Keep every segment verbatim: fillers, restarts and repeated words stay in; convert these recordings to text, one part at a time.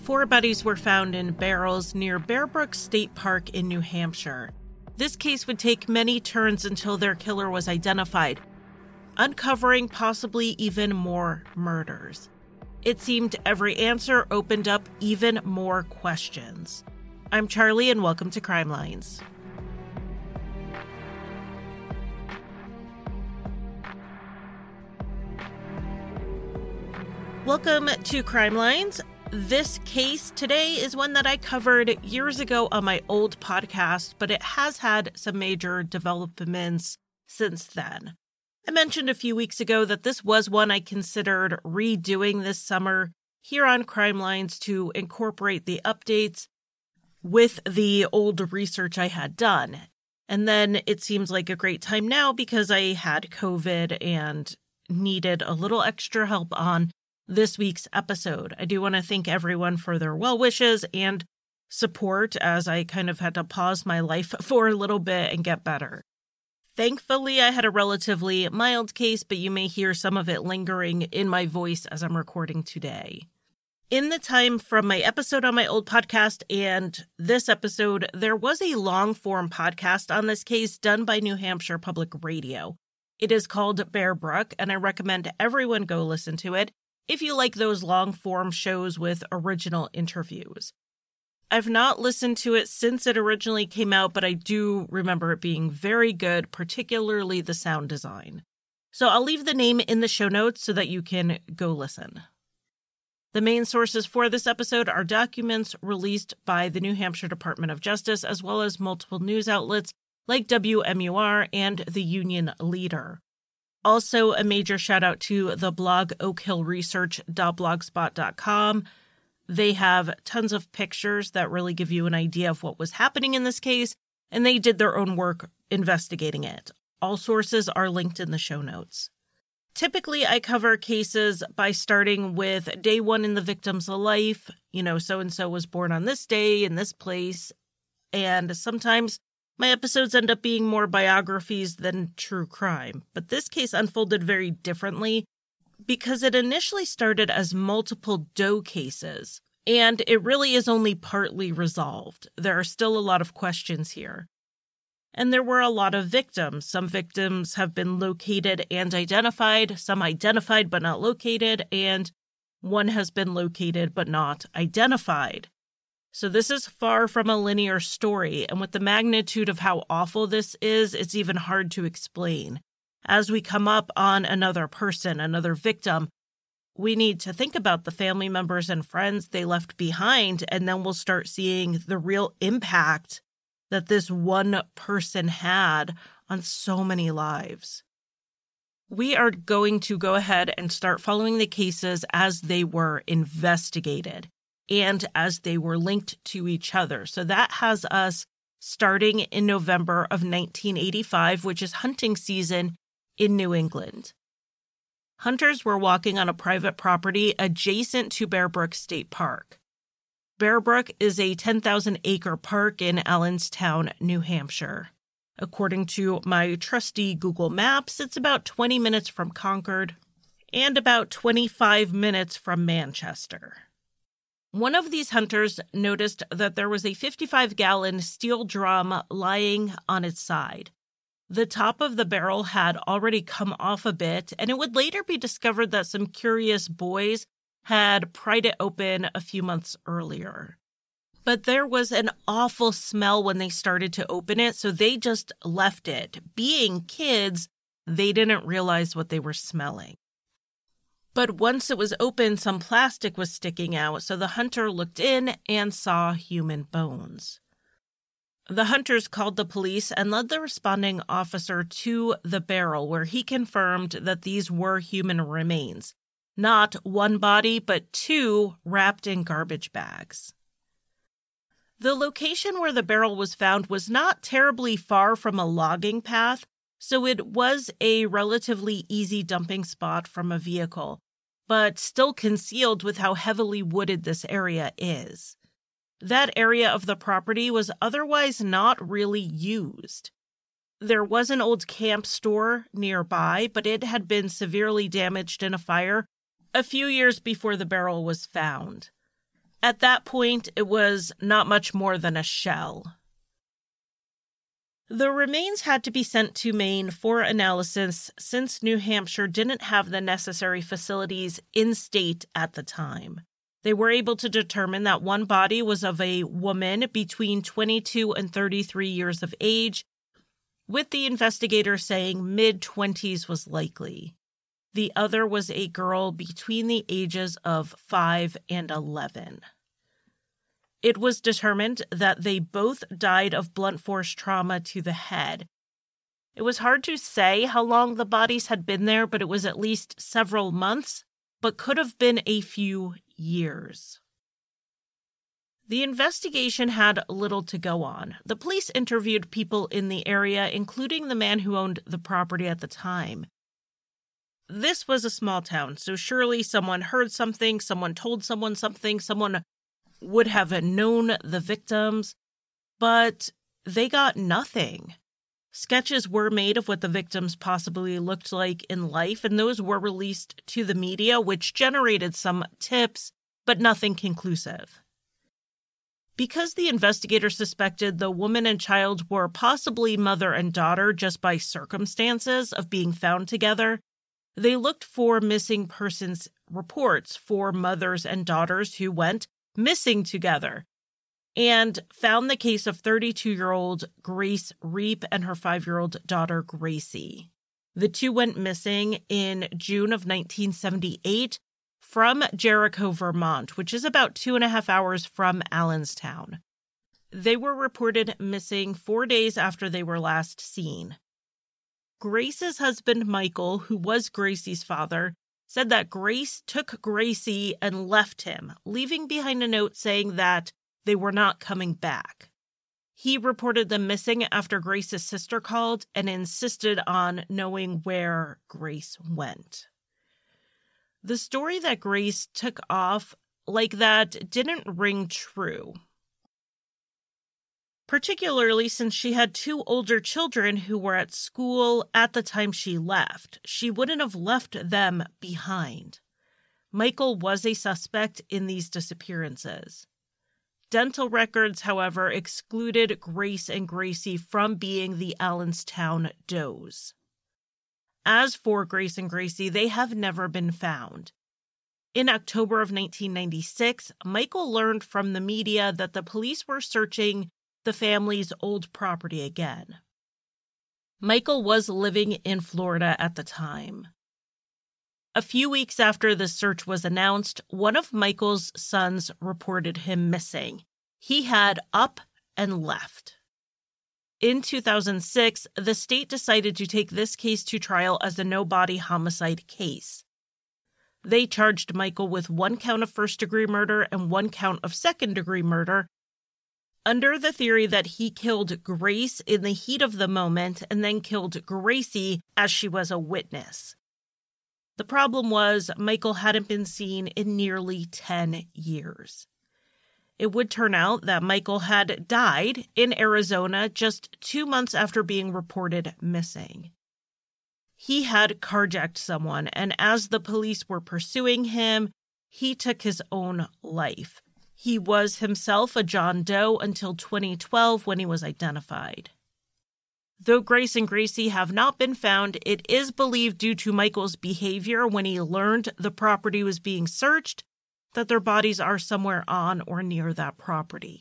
Four bodies were found in barrels near Bear Brook State Park in New Hampshire. This case would take many turns until their killer was identified, uncovering possibly even more murders. It seemed every answer opened up even more questions. I'm Charlie, and welcome to Crime Lines. Welcome to Crime Lines. This case today is one that I covered years ago on my old podcast, but it has had some major developments since then. I mentioned a few weeks ago that this was one I considered redoing this summer here on Crime Lines to incorporate the updates with the old research I had done. And then it seems like a great time now because I had COVID and needed a little extra help on this week's episode. I do want to thank everyone for their well wishes and support as I kind of had to pause my life for a little bit and get better. Thankfully, I had a relatively mild case, but you may hear some of it lingering in my voice as I'm recording today. In the time from my episode on my old podcast and this episode, there was a long-form podcast on this case done by New Hampshire Public Radio. It is called Bear Brook, and I recommend everyone go listen to it if you like those long-form shows with original interviews. I've not listened to it since it originally came out, but I do remember it being very good, particularly the sound design. So I'll leave the name in the show notes so that you can go listen. The main sources for this episode are documents released by the New Hampshire Department of Justice, as well as multiple news outlets like W M U R and the Union Leader. Also, a major shout out to the blog oak hill research dot blogspot dot com. They have tons of pictures that really give you an idea of what was happening in this case, and they did their own work investigating it. All sources are linked in the show notes. Typically, I cover cases by starting with day one in the victim's life. You know, so-and-so was born on this day in this place. And sometimes my episodes end up being more biographies than true crime. But this case unfolded very differently because it initially started as multiple Doe cases, and it really is only partly resolved. There are still a lot of questions here. And there were a lot of victims. Some victims have been located and identified, some identified but not located, and one has been located but not identified. So this is far from a linear story, and with the magnitude of how awful this is, it's even hard to explain. As we come up on another person, another victim, we need to think about the family members and friends they left behind, and then we'll start seeing the real impact that this one person had on so many lives. We are going to go ahead and start following the cases as they were investigated and as they were linked to each other. So that has us starting in November of nineteen eighty-five, which is hunting season in New England. Hunters were walking on a private property adjacent to Bear Brook State Park. Bear Brook is a ten thousand acre park in Allenstown, New Hampshire. According to my trusty Google Maps, it's about twenty minutes from Concord and about twenty-five minutes from Manchester. One of these hunters noticed that there was a fifty-five gallon steel drum lying on its side. The top of the barrel had already come off a bit, and it would later be discovered that some curious boys had pried it open a few months earlier. But there was an awful smell when they started to open it, so they just left it. Being kids, they didn't realize what they were smelling. But once it was open, some plastic was sticking out, so the hunter looked in and saw human bones. The hunters called the police and led the responding officer to the barrel, where he confirmed that these were human remains. Not one body, but two wrapped in garbage bags. The location where the barrel was found was not terribly far from a logging path, so it was a relatively easy dumping spot from a vehicle, but still concealed with how heavily wooded this area is. That area of the property was otherwise not really used. There was an old camp store nearby, but it had been severely damaged in a fire a few years before the barrel was found. At that point, it was not much more than a shell. The remains had to be sent to Maine for analysis since New Hampshire didn't have the necessary facilities in-state at the time. They were able to determine that one body was of a woman between twenty-two and thirty-three years of age, with the investigator saying mid-twenties was likely. The other was a girl between the ages of five and eleven. It was determined that they both died of blunt force trauma to the head. It was hard to say how long the bodies had been there, but it was at least several months, but could have been a few years. The investigation had little to go on. The police interviewed people in the area, including the man who owned the property at the time. This was a small town, so surely someone heard something, someone told someone something, someone would have known the victims, but they got nothing. Sketches were made of what the victims possibly looked like in life, and those were released to the media, which generated some tips, but nothing conclusive. Because the investigators suspected the woman and child were possibly mother and daughter just by circumstances of being found together, they looked for missing persons reports for mothers and daughters who went missing together, and found the case of thirty-two-year-old Grace Reep and her five-year-old daughter Gracie. The two went missing in June of nineteen seventy-eight from Jericho, Vermont, which is about two and a half hours from Allenstown. They were reported missing four days after they were last seen. Grace's husband, Michael, who was Gracie's father, said that Grace took Gracie and left him, leaving behind a note saying that they were not coming back. He reported them missing after Grace's sister called and insisted on knowing where Grace went. The story that Grace took off like that didn't ring true, particularly since she had two older children who were at school at the time she left. She wouldn't have left them behind. Michael was a suspect in these disappearances. Dental records, however, excluded Grace and Gracie from being the Allenstown does. As for Grace and Gracie, they have never been found. In October of nineteen ninety-six, Michael learned from the media that the police were searching the family's old property again. Michael was living in Florida at the time. A few weeks after the search was announced, one of Michael's sons reported him missing. He had up and left. In two thousand six, the state decided to take this case to trial as a no-body homicide case. They charged Michael with one count of first-degree murder and one count of second-degree murder, under the theory that he killed Grace in the heat of the moment and then killed Gracie as she was a witness. The problem was Michael hadn't been seen in nearly ten years. It would turn out that Michael had died in Arizona just two months after being reported missing. He had carjacked someone, and as the police were pursuing him, he took his own life. He was himself a John Doe until twenty twelve when he was identified. Though Grace and Gracie have not been found, it is believed due to Michael's behavior when he learned the property was being searched that their bodies are somewhere on or near that property.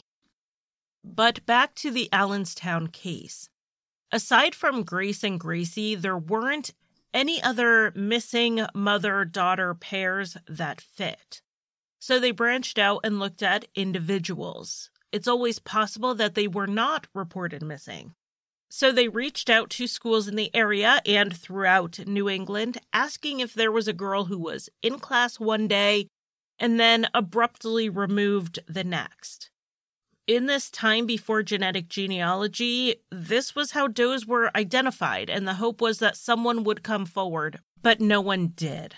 But back to the Allenstown case. Aside from Grace and Gracie, there weren't any other missing mother-daughter pairs that fit. So they branched out and looked at individuals. It's always possible that they were not reported missing. So they reached out to schools in the area and throughout New England, asking if there was a girl who was in class one day and then abruptly removed the next. In this time before genetic genealogy, this was how does were identified, and the hope was that someone would come forward, but no one did.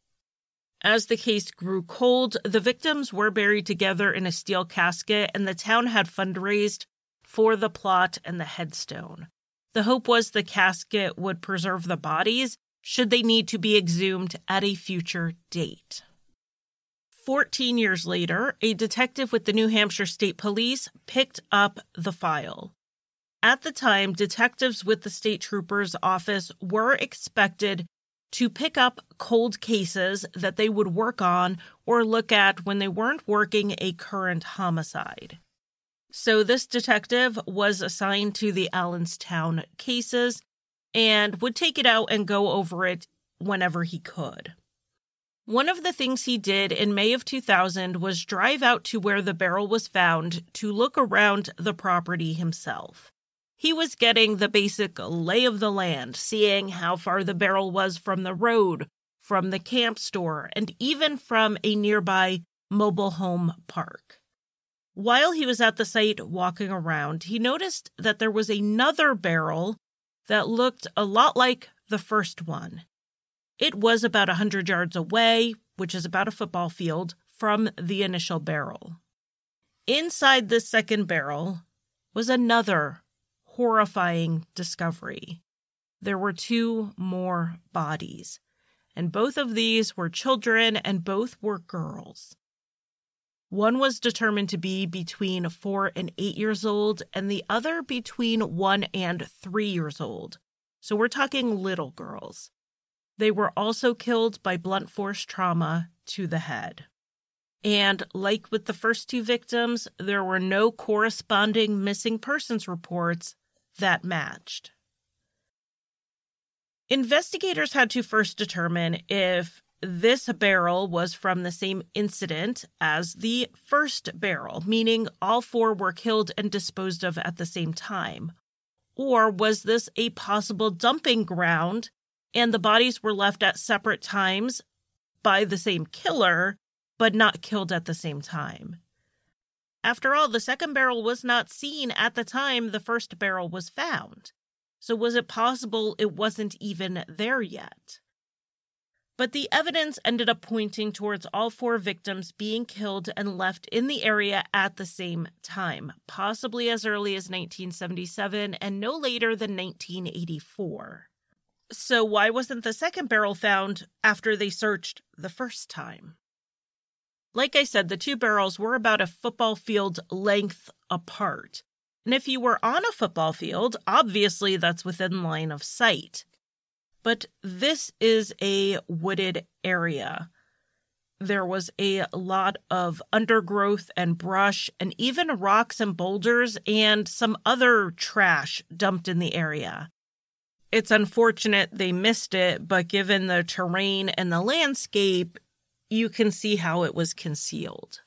As the case grew cold, the victims were buried together in a steel casket, and the town had fundraised for the plot and the headstone. The hope was the casket would preserve the bodies should they need to be exhumed at a future date. fourteen years later, a detective with the New Hampshire State Police picked up the file. At the time, detectives with the state trooper's office were expected to pick up cold cases that they would work on or look at when they weren't working a current homicide. So this detective was assigned to the Allenstown cases and would take it out and go over it whenever he could. One of the things he did in May of two thousand was drive out to where the barrel was found to look around the property himself. He was getting the basic lay of the land, seeing how far the barrel was from the road, from the camp store, and even from a nearby mobile home park. While he was at the site walking around, he noticed that there was another barrel that looked a lot like the first one. It was about one hundred yards away, which is about a football field, from the initial barrel. Inside this second barrel was another horrifying discovery. There were two more bodies, and both of these were children and both were girls. One was determined to be between four and eight years old, and the other between one and three years old. So we're talking little girls. They were also killed by blunt force trauma to the head. And like with the first two victims, there were no corresponding missing persons reports that matched. Investigators had to first determine if this barrel was from the same incident as the first barrel, meaning all four were killed and disposed of at the same time. Or was this a possible dumping ground and the bodies were left at separate times by the same killer, but not killed at the same time? After all, the second barrel was not seen at the time the first barrel was found. So was it possible it wasn't even there yet? But the evidence ended up pointing towards all four victims being killed and left in the area at the same time, possibly as early as nineteen seventy-seven and no later than nineteen eighty-four. So why wasn't the second barrel found after they searched the first time? Like I said, the two barrels were about a football field length apart. And if you were on a football field, obviously that's within line of sight. But this is a wooded area. There was a lot of undergrowth and brush and even rocks and boulders and some other trash dumped in the area. It's unfortunate they missed it, but given the terrain and the landscape, you can see how it was concealed.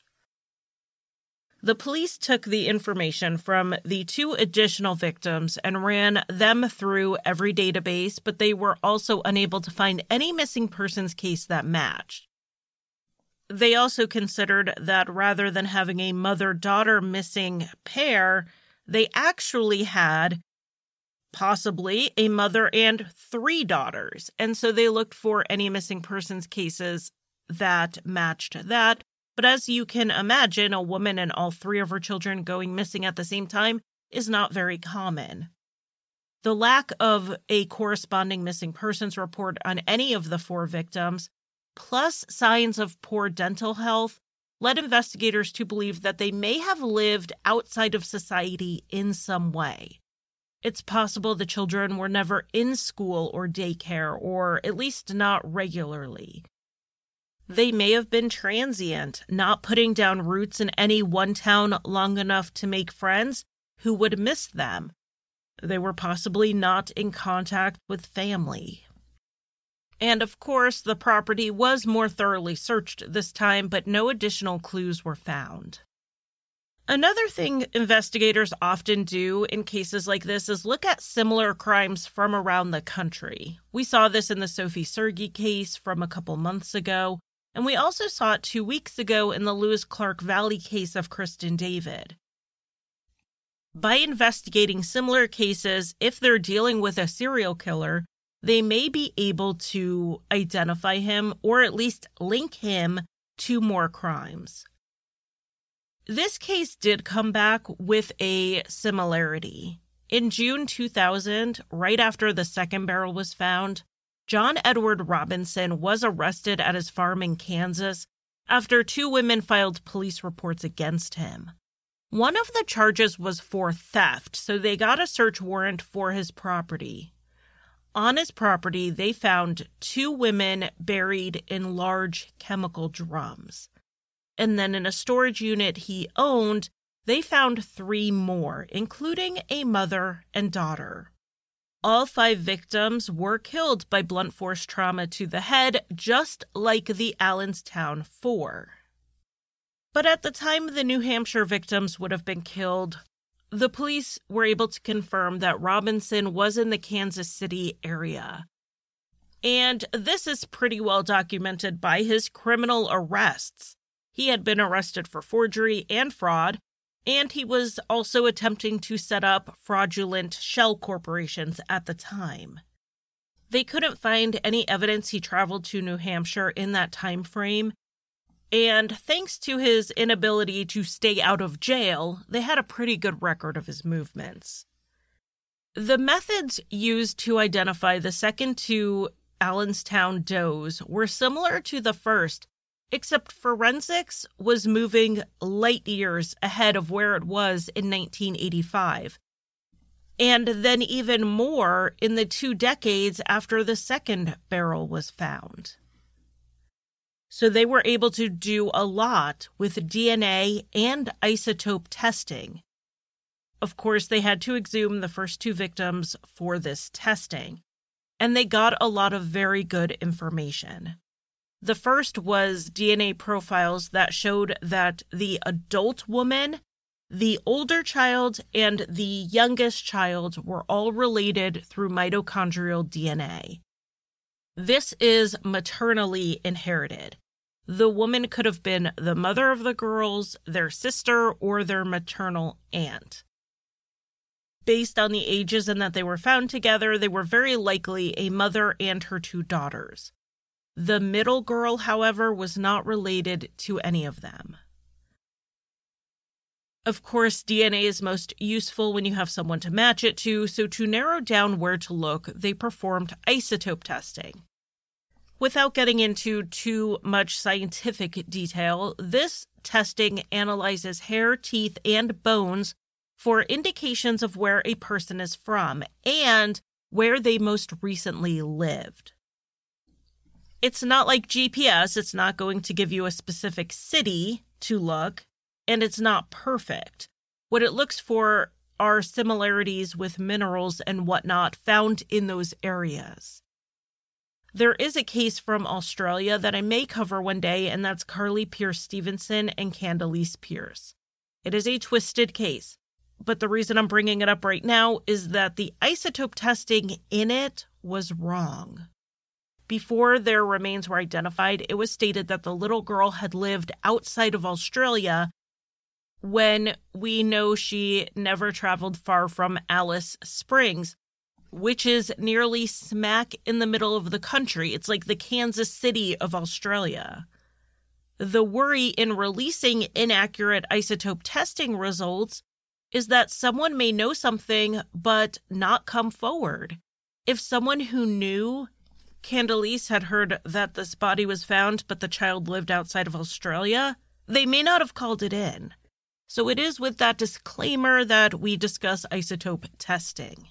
The police took the information from the two additional victims and ran them through every database, but they were also unable to find any missing persons case that matched. They also considered that rather than having a mother-daughter missing pair, they actually had possibly a mother and three daughters, and so they looked for any missing persons cases that matched that. But as you can imagine, a woman and all three of her children going missing at the same time is not very common. The lack of a corresponding missing persons report on any of the four victims, plus signs of poor dental health, led investigators to believe that they may have lived outside of society in some way. It's possible the children were never in school or daycare, or at least not regularly. They may have been transient, not putting down roots in any one town long enough to make friends who would miss them. They were possibly not in contact with family. And of course, the property was more thoroughly searched this time, but no additional clues were found. Another thing investigators often do in cases like this is look at similar crimes from around the country. We saw this in the Sophie Sergey case from a couple months ago, and we also saw it two weeks ago in the Lewis Clark Valley case of Kristen David. By investigating similar cases, if they're dealing with a serial killer, they may be able to identify him or at least link him to more crimes. This case did come back with a similarity. In June two thousand, right after the second barrel was found, John Edward Robinson was arrested at his farm in Kansas after two women filed police reports against him. One of the charges was for theft, so they got a search warrant for his property. On his property, they found two women buried in large chemical drums. And then in a storage unit he owned, they found three more, including a mother and daughter. All five victims were killed by blunt force trauma to the head, just like the Allenstown Four. But at the time the New Hampshire victims would have been killed, the police were able to confirm that Robinson was in the Kansas City area. And this is pretty well documented by his criminal arrests. He had been arrested for forgery and fraud, and he was also attempting to set up fraudulent shell corporations at the time. They couldn't find any evidence he traveled to New Hampshire in that time frame, and thanks to his inability to stay out of jail, they had a pretty good record of his movements. The methods used to identify the second two Allenstown does were similar to the first, except forensics was moving light years ahead of where it was in nineteen eighty-five, and then even more in the two decades after the second barrel was found. So they were able to do a lot with D N A and isotope testing. Of course, they had to exhume the first two victims for this testing, and they got a lot of very good information. The first was D N A profiles that showed that the adult woman, the older child, and the youngest child were all related through mitochondrial D N A. This is maternally inherited. The woman could have been the mother of the girls, their sister, or their maternal aunt. Based on the ages and that they were found together, they were very likely a mother and her two daughters. The middle girl, however, was not related to any of them. Of course, D N A is most useful when you have someone to match it to, so to narrow down where to look, they performed isotope testing. Without getting into too much scientific detail, this testing analyzes hair, teeth, and bones for indications of where a person is from and where they most recently lived. It's not like G P S, it's not going to give you a specific city to look, and it's not perfect. What it looks for are similarities with minerals and whatnot found in those areas. There is a case from Australia that I may cover one day, and that's Carly Pierce Stevenson and Candace Pierce. It is a twisted case, but the reason I'm bringing it up right now is that the isotope testing in it was wrong. Before their remains were identified, it was stated that the little girl had lived outside of Australia when we know she never traveled far from Alice Springs, which is nearly smack in the middle of the country. It's like the Kansas City of Australia. The worry in releasing inaccurate isotope testing results is that someone may know something but not come forward. If someone who knew Candace had heard that this body was found but the child lived outside of Australia, they may not have called it in. So it is with that disclaimer that we discuss isotope testing.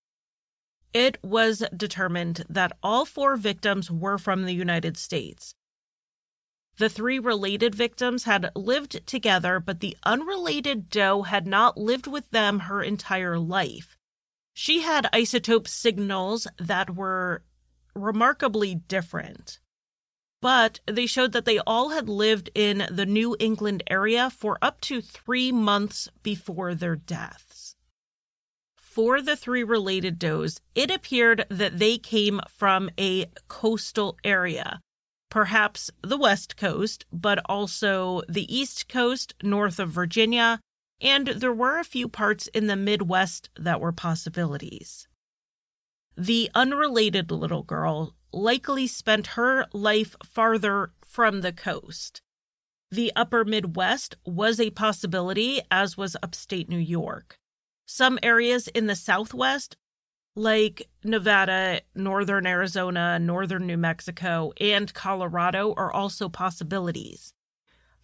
It was determined that all four victims were from the United States. The three related victims had lived together, but the unrelated doe had not lived with them her entire life. She had isotope signals that were remarkably different, but they showed that they all had lived in the New England area for up to three months before their deaths. For the three related does, it appeared that they came from a coastal area, perhaps the West Coast, but also the East Coast, north of Virginia, and there were a few parts in the Midwest that were possibilities. The unrelated little girl likely spent her life farther from the coast. The upper Midwest was a possibility, as was upstate New York. Some areas in the Southwest, like Nevada, northern Arizona, northern New Mexico, and Colorado, are also possibilities.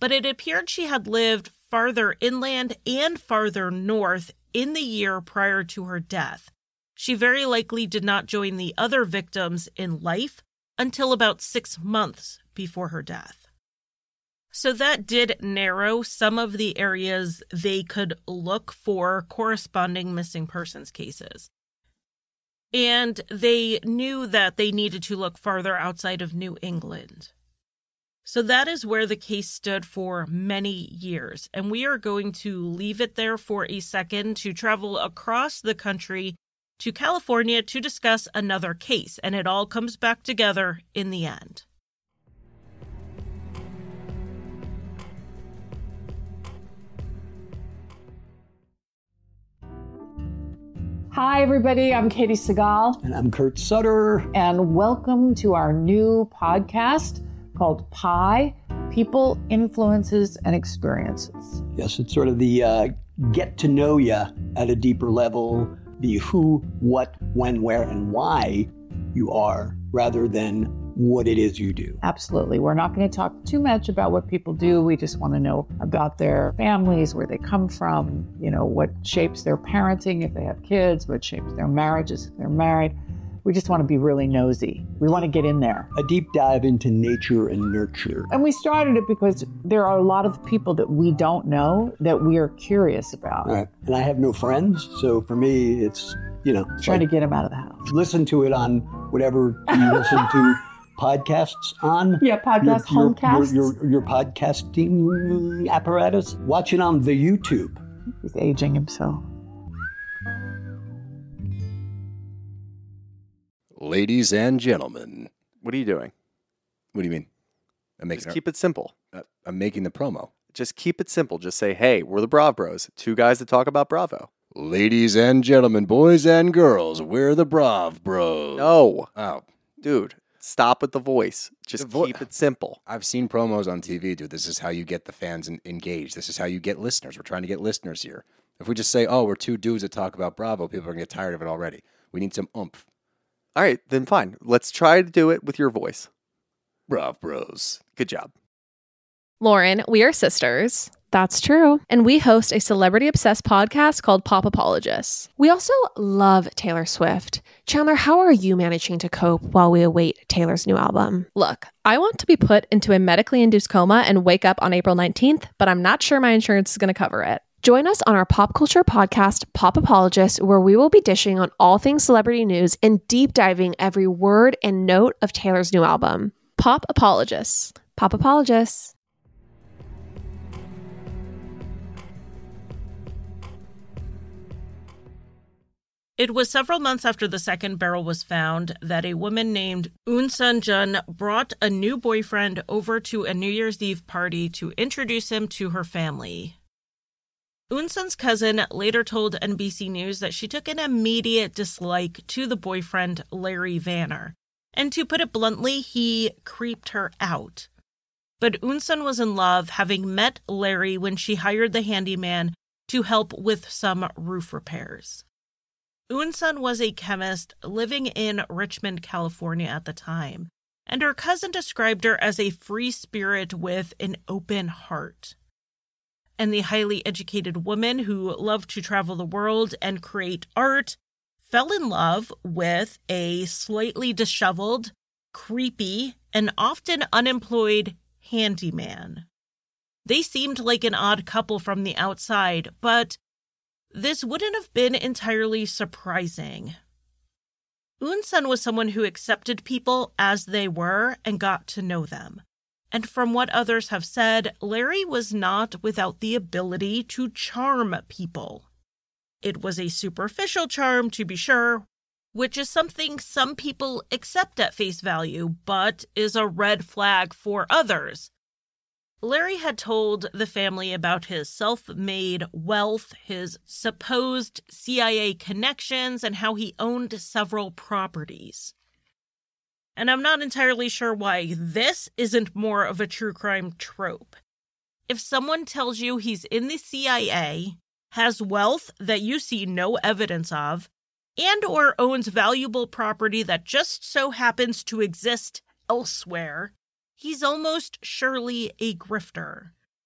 but it appeared she had lived farther inland and farther north in the year prior to her death. She very likely did not join the other victims in life until about six months before her death. So that did narrow some of the areas they could look for corresponding missing persons cases. And they knew that they needed to look farther outside of New England. So that is where the case stood for many years. And we are going to leave it there for a second to travel across the country to California to discuss another case. And it all comes back together in the end. Hi, everybody. I'm Katie Segal. And I'm Kurt Sutter. And welcome to our new podcast called Pi, People, Influences, and Experiences. Yes, it's sort of the uh, get to know you at a deeper level, the who, what, when, where, and why you are, rather than what it is you do. Absolutely. We're not going to talk too much about what people do. We just want to know about their families, where they come from, you know, what shapes their parenting if they have kids, what shapes their marriages if they're married. We just want to be really nosy. We want to get in there. A deep dive into nature and nurture. And we started it because there are a lot of people that we don't know that we are curious about. Right. And I have no friends, so for me, it's, you know. Trying like, to get them out of the house. Listen to it on whatever you listen to podcasts on. Yeah, podcast, your, homecasts. Your, your, your podcasting apparatus. Watch it on the YouTube. He's aging himself. Ladies and gentlemen. What are you doing? What do you mean? I'm making Just a, keep it simple. Uh, I'm making the promo. Just keep it simple. Just say, hey, we're the Brav Bros. Two guys that talk about Bravo. Ladies and gentlemen, boys and girls, we're the Brav Bros. No. Oh. Dude, stop with the voice. Just vo- keep it simple. I've seen promos on T V, dude. This is how you get the fans in- engaged. This is how you get listeners. We're trying to get listeners here. If we just say, oh, we're two dudes that talk about Bravo, people are going to get tired of it already. We need some oomph. All right, then fine. Let's try to do it with your voice. Brav Bros. Good job. Lauren, we are sisters. That's true. And we host a celebrity-obsessed podcast called Pop Apologists. We also love Taylor Swift. Chandler, how are you managing to cope while we await Taylor's new album? Look, I want to be put into a medically induced coma and wake up on April nineteenth, but I'm not sure my insurance is going to cover it. Join us on our pop culture podcast, Pop Apologists, where we will be dishing on all things celebrity news and deep diving every word and note of Taylor's new album. Pop Apologists. Pop Apologists. It was several months after the second barrel was found that a woman named Eun Sun-jun brought a new boyfriend over to a New Year's Eve party to introduce him to her family. Eun-sun's cousin later told N B C News that she took an immediate dislike to the boyfriend, Larry Vanner. And to put it bluntly, he creeped her out. But Eun-sun was in love, having met Larry when she hired the handyman to help with some roof repairs. Eun-sun was a chemist living in Richmond, California at the time, and her cousin described her as a free spirit with an open heart. And the highly educated woman who loved to travel the world and create art fell in love with a slightly disheveled, creepy, and often unemployed handyman. They seemed like an odd couple from the outside, but this wouldn't have been entirely surprising. Eun-sun was someone who accepted people as they were and got to know them. And from what others have said, Larry was not without the ability to charm people. It was a superficial charm, to be sure, which is something some people accept at face value, but is a red flag for others. Larry had told the family about his self-made wealth, his supposed C I A connections, and how he owned several properties. And I'm not entirely sure why this isn't more of a true crime trope. If someone tells you he's in the C I A, has wealth that you see no evidence of, and or owns valuable property that just so happens to exist elsewhere, he's almost surely a grifter.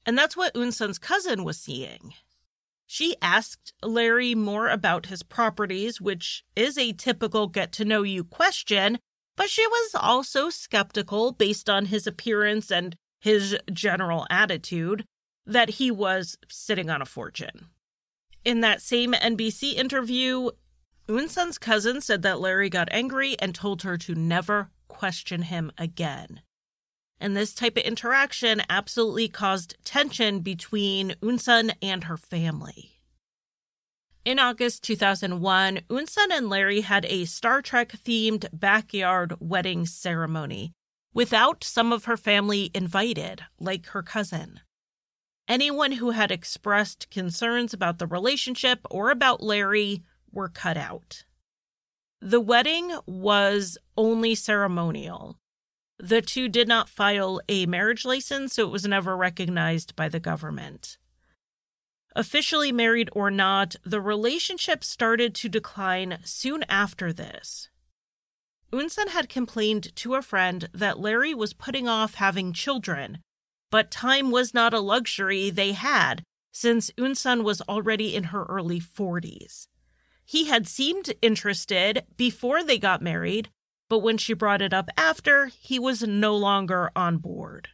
And that's what Eunsun's cousin was seeing. She asked Larry more about his properties, which is a typical get-to-know-you question, but she was also skeptical based on his appearance and his general attitude that he was sitting on a fortune. In that same N B C interview, Eunsun's cousin said that Larry got angry and told her to never question him again. And this type of interaction absolutely caused tension between Eunsun and her family. In August two thousand one, Eunsun and Larry had a Star Trek-themed backyard wedding ceremony without some of her family invited, like her cousin. Anyone who had expressed concerns about the relationship or about Larry were cut out. The wedding was only ceremonial. The two did not file a marriage license, so it was never recognized by the government. Officially married or not, the relationship started to decline soon after this. Eunsun had complained to a friend that Larry was putting off having children, but time was not a luxury they had since Eunsun was already in her early forties. He had seemed interested before they got married, but when she brought it up after, he was no longer on board.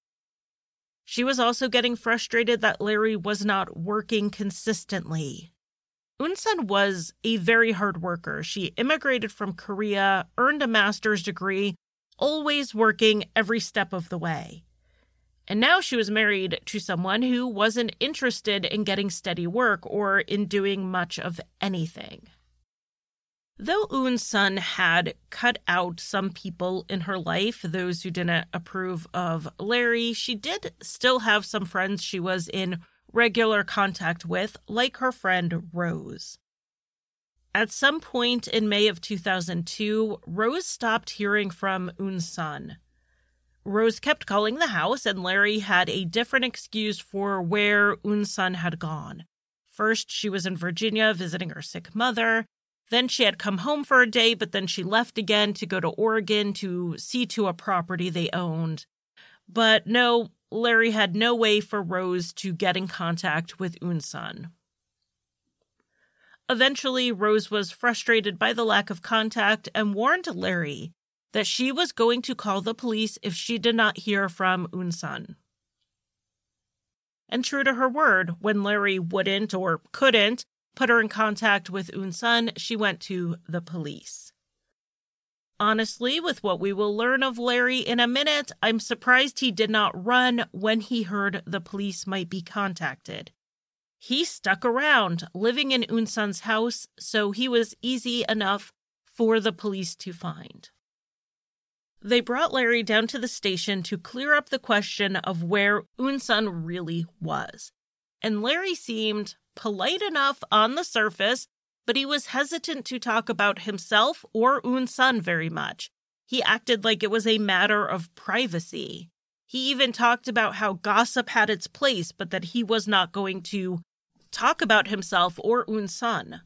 She was also getting frustrated that Larry was not working consistently. Eunsun was a very hard worker. She immigrated from Korea, earned a master's degree, always working every step of the way. And now she was married to someone who wasn't interested in getting steady work or in doing much of anything. Though Eunsun had cut out some people in her life, those who didn't approve of Larry, she did still have some friends she was in regular contact with, like her friend Rose. At some point in May of two thousand two, Rose stopped hearing from Eunsun. Rose kept calling the house, and Larry had a different excuse for where Eunsun had gone. First, she was in Virginia visiting her sick mother. Then she had come home for a day, but then she left again to go to Oregon to see to a property they owned. But no, Larry had no way for Rose to get in contact with Eunsun. Eventually, Rose was frustrated by the lack of contact and warned Larry that she was going to call the police if she did not hear from Eunsun. And true to her word, when Larry wouldn't or couldn't put her in contact with Eunsun, she went to the police. Honestly, with what we will learn of Larry in a minute, I'm surprised he did not run when he heard the police might be contacted. He stuck around, living in Eunsun's house, so he was easy enough for the police to find. They brought Larry down to the station to clear up the question of where Eunsun really was. And Larry seemed polite enough on the surface, but he was hesitant to talk about himself or Eunsun very much. He acted like it was a matter of privacy. He even talked about how gossip had its place, but that he was not going to talk about himself or Eunsun.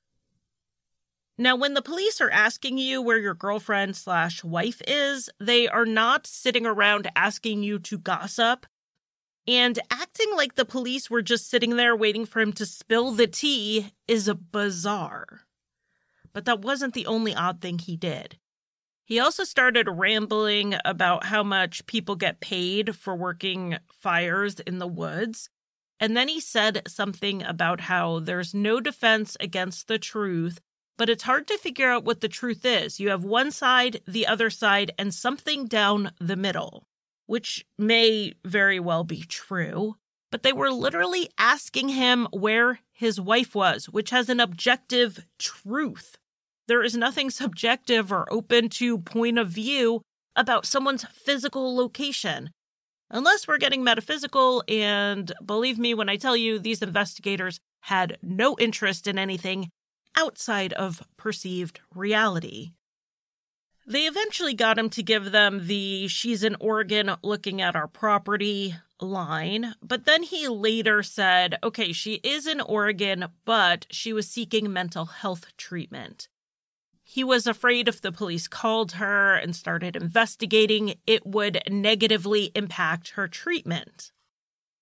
Now, when the police are asking you where your girlfriend slash wife is, they are not sitting around asking you to gossip. And acting like the police were just sitting there waiting for him to spill the tea is bizarre. But that wasn't the only odd thing he did. He also started rambling about how much people get paid for working fires in the woods. And then he said something about how there's no defense against the truth, but it's hard to figure out what the truth is. You have one side, the other side, and something down the middle, which may very well be true. But they were literally asking him where his wife was, which has an objective truth. There is nothing subjective or open to point of view about someone's physical location. Unless we're getting metaphysical, and believe me when I tell you, these investigators had no interest in anything outside of perceived reality. They eventually got him to give them the "she's in Oregon looking at our property" line, but then he later said, okay, she is in Oregon, but she was seeking mental health treatment. He was afraid if the police called her and started investigating, it would negatively impact her treatment.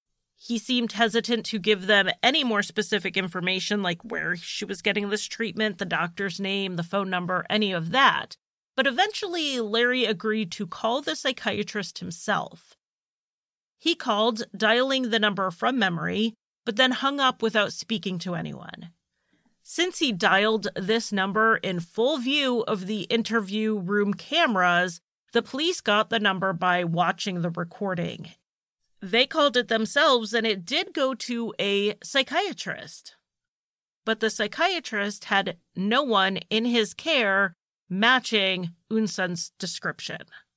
He seemed hesitant to give them any more specific information, like where she was getting this treatment, the doctor's name, the phone number, any of that. But eventually, Larry agreed to call the psychiatrist himself. He called, dialing the number from memory, but then hung up without speaking to anyone. Since he dialed this number in full view of the interview room cameras, the police got the number by watching the recording. They called it themselves, and it did go to a psychiatrist. But the psychiatrist had no one in his care matching Eunsun's description.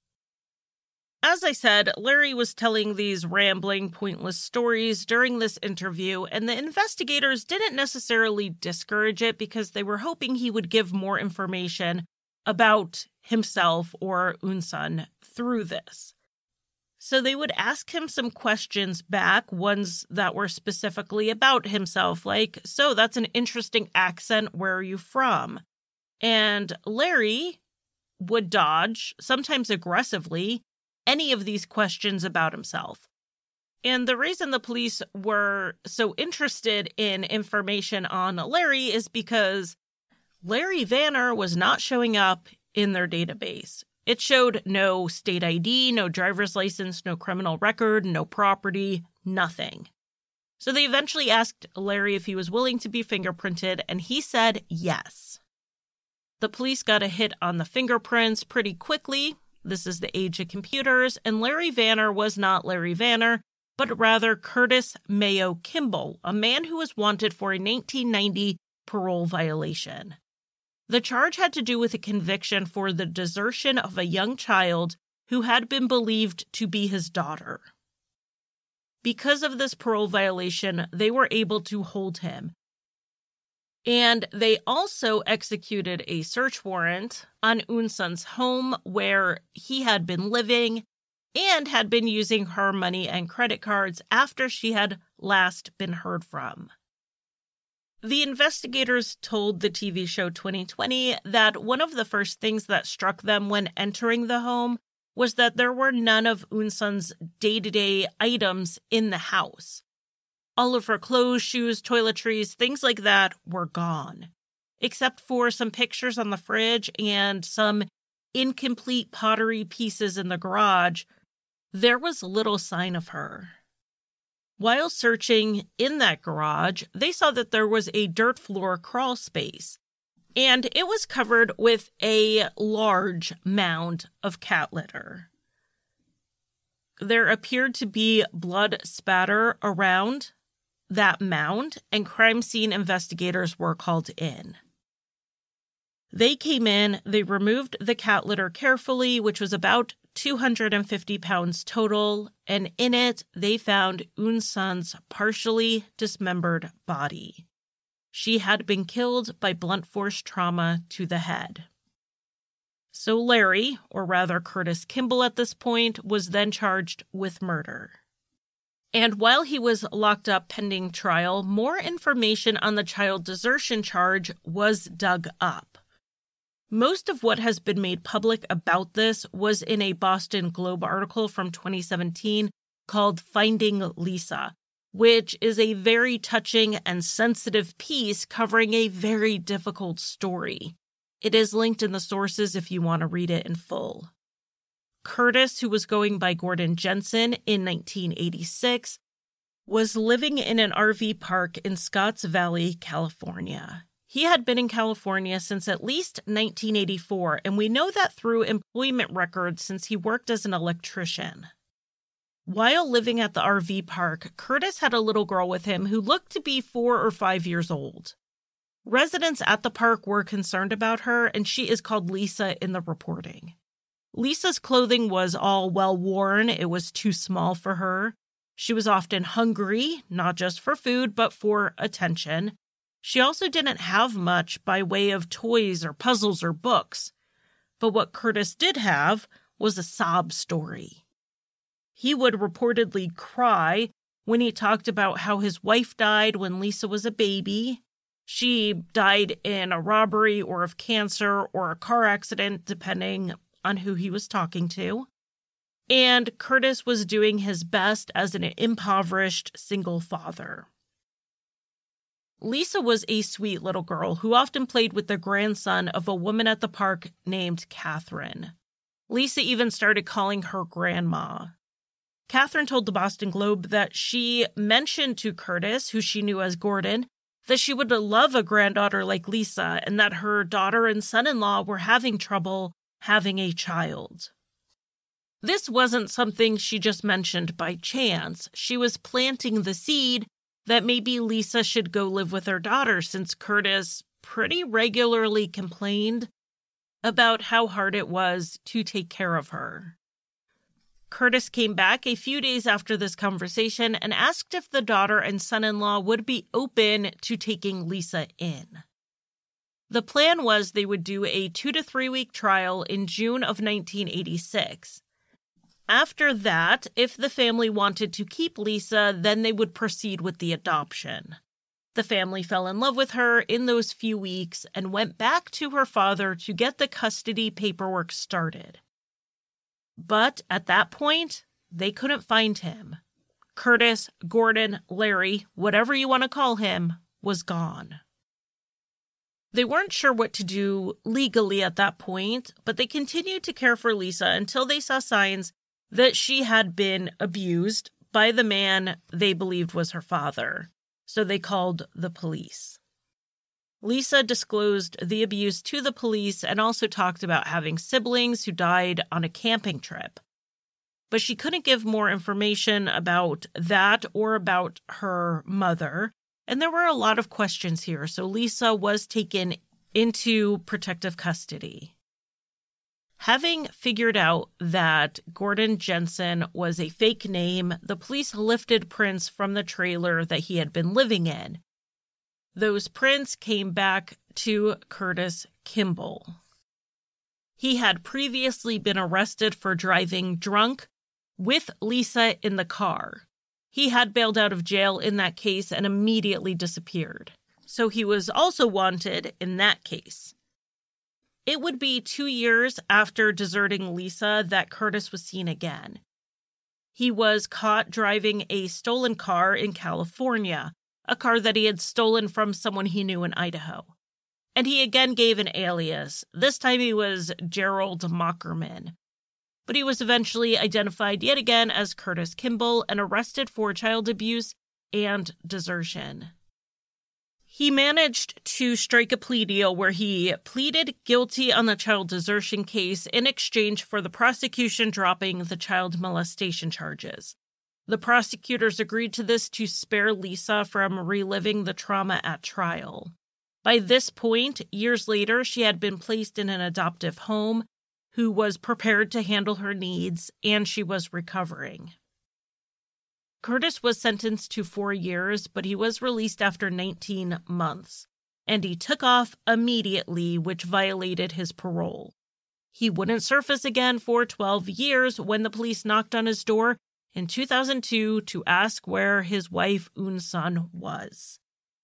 As I said, Larry was telling these rambling, pointless stories during this interview, and the investigators didn't necessarily discourage it because they were hoping he would give more information about himself or Eunsun through this. So they would ask him some questions back, ones that were specifically about himself, like, so that's an interesting accent, where are you from? And Larry would dodge, sometimes aggressively, any of these questions about himself. And the reason the police were so interested in information on Larry is because Larry Vanner was not showing up in their database. It showed no state I D, no driver's license, no criminal record, no property, nothing. So they eventually asked Larry if he was willing to be fingerprinted, and he said yes. The police got a hit on the fingerprints pretty quickly. This is the age of computers, and Larry Vanner was not Larry Vanner, but rather Curtis Mayo Kimball, a man who was wanted for a nineteen ninety parole violation. The charge had to do with a conviction for the desertion of a young child who had been believed to be his daughter. Because of this parole violation, they were able to hold him. And they also executed a search warrant on Eunsun's home where he had been living and had been using her money and credit cards after she had last been heard from. The investigators told the T V show twenty twenty that one of the first things that struck them when entering the home was that there were none of Eunsun's day-to-day items in the house. All of her clothes, shoes, toiletries, things like that were gone, except for some pictures on the fridge and some incomplete pottery pieces in the garage. There was little sign of her. While searching in that garage, they saw that there was a dirt floor crawl space, and it was covered with a large mound of cat litter. There appeared to be blood spatter around that mound, and crime scene investigators were called in. They came in, they removed the cat litter carefully, which was about two hundred fifty pounds total, and in it, they found Eunsun's partially dismembered body. She had been killed by blunt force trauma to the head. So Larry, or rather Curtis Kimball at this point, was then charged with murder. And while he was locked up pending trial, more information on the child desertion charge was dug up. Most of what has been made public about this was in a Boston Globe article from twenty seventeen called Finding Lisa, which is a very touching and sensitive piece covering a very difficult story. It is linked in the sources if you want to read it in full. Curtis, who was going by Gordon Jensen in nineteen eighty-six, was living in an R V park in Scotts Valley, California. He had been in California since at least nineteen eighty-four, and we know that through employment records since he worked as an electrician. While living at the R V park, Curtis had a little girl with him who looked to be four or five years old. Residents at the park were concerned about her, and she is called Lisa in the reporting. Lisa's clothing was all well-worn. It was too small for her. She was often hungry, not just for food, but for attention. She also didn't have much by way of toys or puzzles or books. But what Curtis did have was a sob story. He would reportedly cry when he talked about how his wife died when Lisa was a baby. She died in a robbery or of cancer or a car accident, depending on who he was talking to. and Curtis was doing his best as an impoverished single father. Lisa was a sweet little girl who often played with the grandson of a woman at the park named Catherine. Lisa even started calling her grandma. Catherine told the Boston Globe that she mentioned to Curtis, who she knew as Gordon, that she would love a granddaughter like Lisa and that her daughter and son-in-law were having trouble having a child. This wasn't something she just mentioned by chance. She was planting the seed that maybe Lisa should go live with her daughter, since Curtis pretty regularly complained about how hard it was to take care of her. Curtis came back a few days after this conversation and asked if the daughter and son-in-law would be open to taking Lisa in. The plan was they would do a two to three week trial in June of nineteen eighty-six. After that, if the family wanted to keep Lisa, then they would proceed with the adoption. The family fell in love with her in those few weeks and went back to her father to get the custody paperwork started. But at that point, they couldn't find him. Curtis, Gordon, Larry, whatever you want to call him, was gone. They weren't sure what to do legally at that point, but they continued to care for Lisa until they saw signs that she had been abused by the man they believed was her father. So they called the police. Lisa disclosed the abuse to the police and also talked about having siblings who died on a camping trip. But she couldn't give more information about that or about her mother. And there were a lot of questions here, so Lisa was taken into protective custody. Having figured out that Gordon Jensen was a fake name, the police lifted prints from the trailer that he had been living in. Those prints came back to Curtis Kimball. He had previously been arrested for driving drunk with Lisa in the car. He had bailed out of jail in that case and immediately disappeared. So he was also wanted in that case. It would be two years after deserting Lisa that Curtis was seen again. He was caught driving a stolen car in California, a car that he had stolen from someone he knew in Idaho. And he again gave an alias. This time he was Gerald Mockerman. But he was eventually identified yet again as Curtis Kimball and arrested for child abuse and desertion. He managed to strike a plea deal where he pleaded guilty on the child desertion case in exchange for the prosecution dropping the child molestation charges. The prosecutors agreed to this to spare Lisa from reliving the trauma at trial. By this point, years later, she had been placed in an adoptive home who was prepared to handle her needs, and she was recovering. Curtis was sentenced to four years, but he was released after nineteen months, and he took off immediately, which violated his parole. He wouldn't surface again for twelve years when the police knocked on his door in two thousand two to ask where his wife Eun Sun was.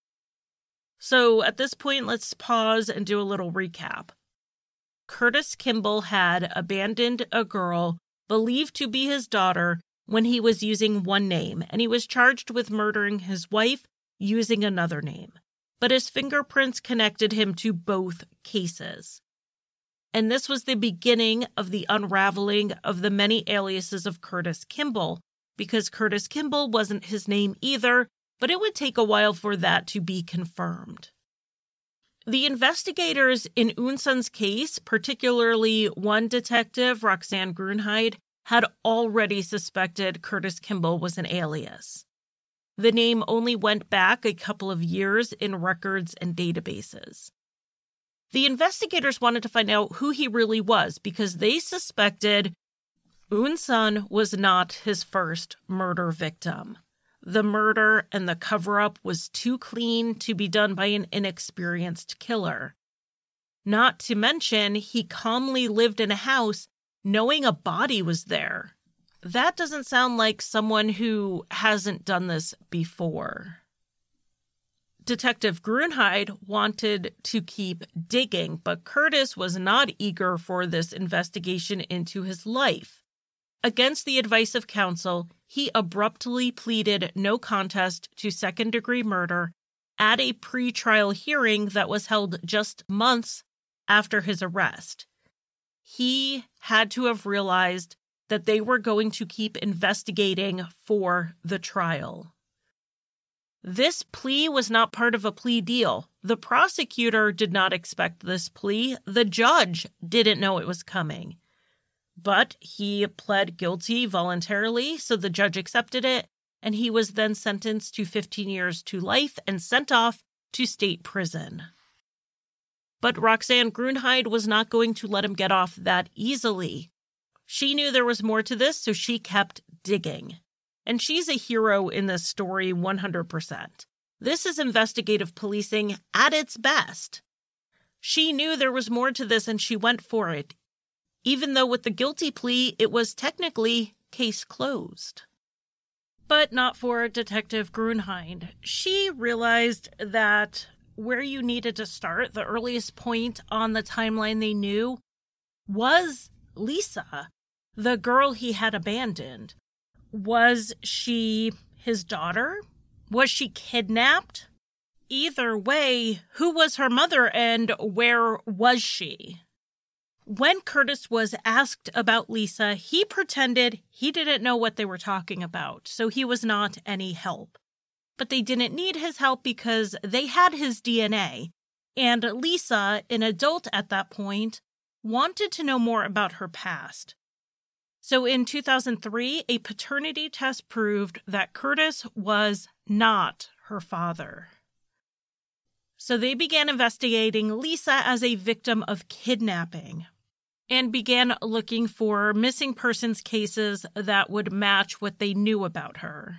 So at this point, let's pause and do a little recap. Curtis Kimball had abandoned a girl believed to be his daughter when he was using one name, and he was charged with murdering his wife using another name. But his fingerprints connected him to both cases. And this was the beginning of the unraveling of the many aliases of Curtis Kimball, because Curtis Kimball wasn't his name either, but it would take a while for that to be confirmed. The investigators in Eun Sun's case, particularly one detective, Roxanne Grunheid, had already suspected Curtis Kimball was an alias. The name only went back a couple of years in records and databases. The investigators wanted to find out who he really was because they suspected Eun Sun was not his first murder victim. The murder and the cover-up was too clean to be done by an inexperienced killer. Not to mention, he calmly lived in a house knowing a body was there. That doesn't sound like someone who hasn't done this before. Detective Grunheid wanted to keep digging, but Curtis was not eager for this investigation into his life. Against the advice of counsel, he abruptly pleaded no contest to second-degree murder at a pre-trial hearing that was held just months after his arrest. He had to have realized that they were going to keep investigating for the trial. This plea was not part of a plea deal. The prosecutor did not expect this plea. The judge didn't know it was coming. But he pled guilty voluntarily, so the judge accepted it, and he was then sentenced to fifteen years to life and sent off to state prison. But Roxanne Gruenheid was not going to let him get off that easily. She knew there was more to this, so she kept digging. And she's a hero in this story one hundred percent. This is investigative policing at its best. She knew there was more to this and she went for it, even though with the guilty plea, it was technically case closed. But not for Detective Gruenheid. She realized that where you needed to start, the earliest point on the timeline they knew, was Lisa, the girl he had abandoned. Was she his daughter? Was she kidnapped? Either way, who was her mother and where was she? When Curtis was asked about Lisa, he pretended he didn't know what they were talking about, so he was not any help. But they didn't need his help because they had his D N A, and Lisa, an adult at that point, wanted to know more about her past. So in two thousand three, a paternity test proved that Curtis was not her father. So they began investigating Lisa as a victim of kidnapping and began looking for missing persons cases that would match what they knew about her.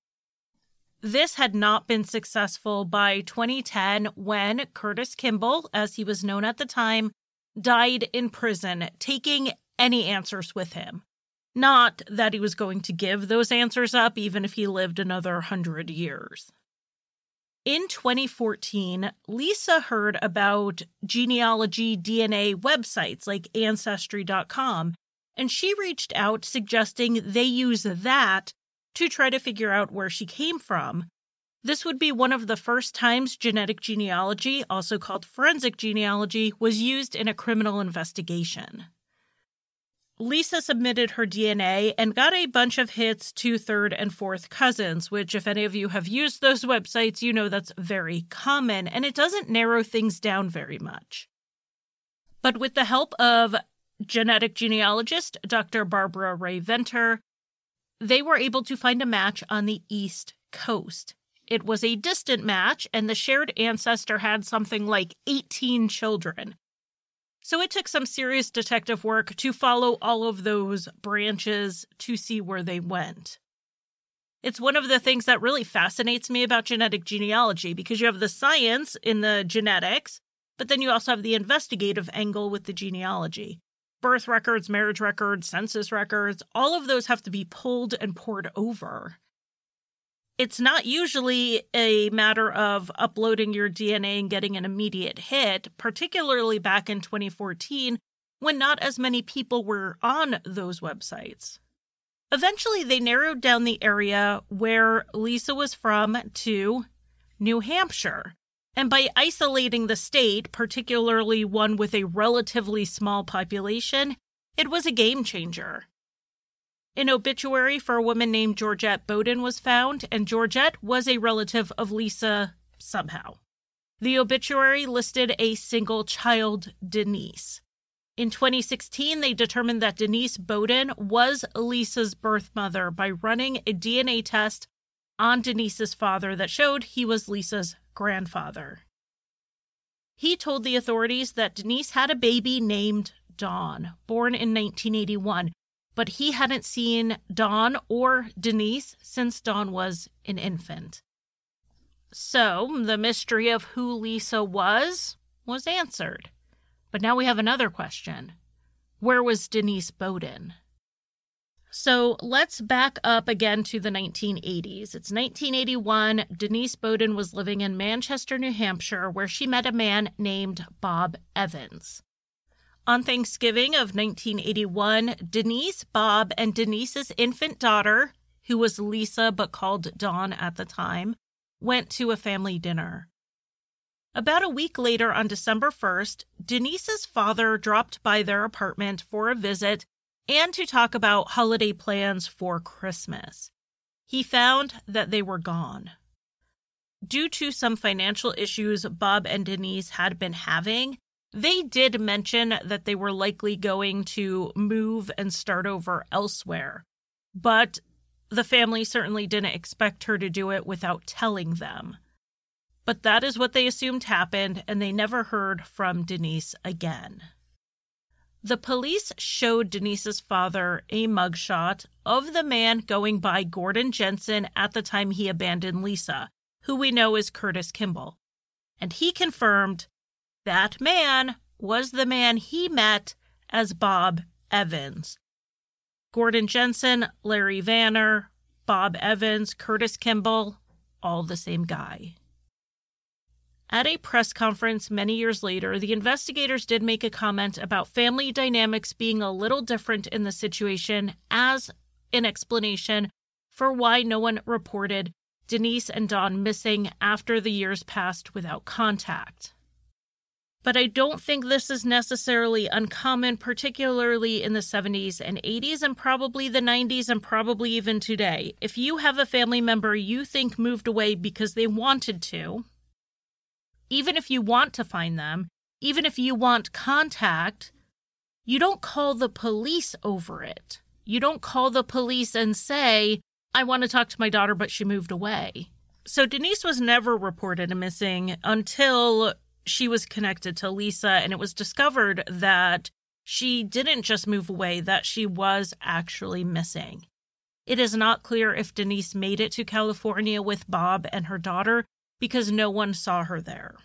This had not been successful by twenty ten when Curtis Kimball, as he was known at the time, died in prison, taking any answers with him. Not that he was going to give those answers up even if he lived another hundred years. In twenty fourteen, Lisa heard about genealogy D N A websites like Ancestry dot com, and she reached out suggesting they use that to try to figure out where she came from. This would be one of the first times genetic genealogy, also called forensic genealogy, was used in a criminal investigation. Lisa submitted her D N A and got a bunch of hits to third and fourth cousins, which if any of you have used those websites, you know that's very common, and it doesn't narrow things down very much. But with the help of genetic genealogist Doctor Barbara Ray Venter, they were able to find a match on the East Coast. It was a distant match, and the shared ancestor had something like eighteen children. So it took some serious detective work to follow all of those branches to see where they went. It's one of the things that really fascinates me about genetic genealogy, because you have the science in the genetics, but then you also have the investigative angle with the genealogy. Birth records, marriage records, census records, all of those have to be pulled and poured over. It's not usually a matter of uploading your D N A and getting an immediate hit, particularly back in twenty fourteen, when not as many people were on those websites. Eventually, they narrowed down the area where Lisa was from to New Hampshire. And by isolating the state, particularly one with a relatively small population, it was a game changer. An obituary for a woman named Georgette Bowden was found, and Georgette was a relative of Lisa somehow. The obituary listed a single child, Denise. In twenty sixteen, they determined that Denise Bowden was Lisa's birth mother by running a D N A test on Denise's father that showed he was Lisa's grandfather. He told the authorities that Denise had a baby named Dawn, born in nineteen eighty-one, but he hadn't seen Dawn or Denise since Dawn was an infant. So, the mystery of who Lisa was, was answered. But now we have another question. Where was Denise Bowden? So, let's back up again to the nineteen eighties. It's nineteen eighty-one. Denise Bowden was living in Manchester, New Hampshire, where she met a man named Bob Evans. On Thanksgiving of nineteen eighty-one, Denise, Bob, and Denise's infant daughter, who was Lisa but called Dawn at the time, went to a family dinner. About a week later, on December first, Denise's father dropped by their apartment for a visit and to talk about holiday plans for Christmas. He found that they were gone. Due to some financial issues Bob and Denise had been having, they did mention that they were likely going to move and start over elsewhere, but the family certainly didn't expect her to do it without telling them. But that is what they assumed happened, and they never heard from Denise again. The police showed Denise's father a mugshot of the man going by Gordon Jensen at the time he abandoned Lisa, who we know is Curtis Kimball. And he confirmed that man was the man he met as Bob Evans. Gordon Jensen, Larry Vanner, Bob Evans, Curtis Kimball, all the same guy. At a press conference many years later, the investigators did make a comment about family dynamics being a little different in the situation as an explanation for why no one reported Denise and Dawn missing after the years passed without contact. But I don't think this is necessarily uncommon, particularly in the seventies and eighties and probably the nineties and probably even today. If you have a family member you think moved away because they wanted to, even if you want to find them, even if you want contact, you don't call the police over it. You don't call the police and say, I want to talk to my daughter, but she moved away. So Denise was never reported missing until she was connected to Lisa, and it was discovered that she didn't just move away, that she was actually missing. It is not clear if Denise made it to California with Bob and her daughter because no one saw her there.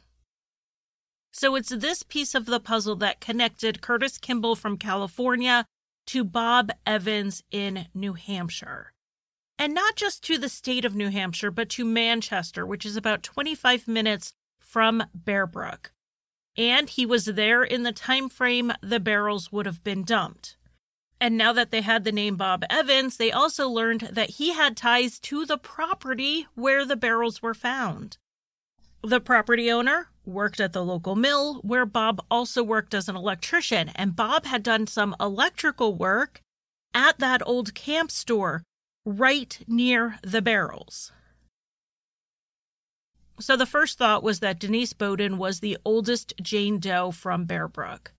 So it's this piece of the puzzle that connected Curtis Kimball from California to Bob Evans in New Hampshire. And not just to the state of New Hampshire, but to Manchester, which is about twenty-five minutes from Bear Brook. And he was there in the time frame the barrels would have been dumped. And now that they had the name Bob Evans, they also learned that he had ties to the property where the barrels were found. The property owner worked at the local mill, where Bob also worked as an electrician, and Bob had done some electrical work at that old camp store right near the barrels. So the first thought was that Denise Bowden was the oldest Jane Doe from Bear Brook.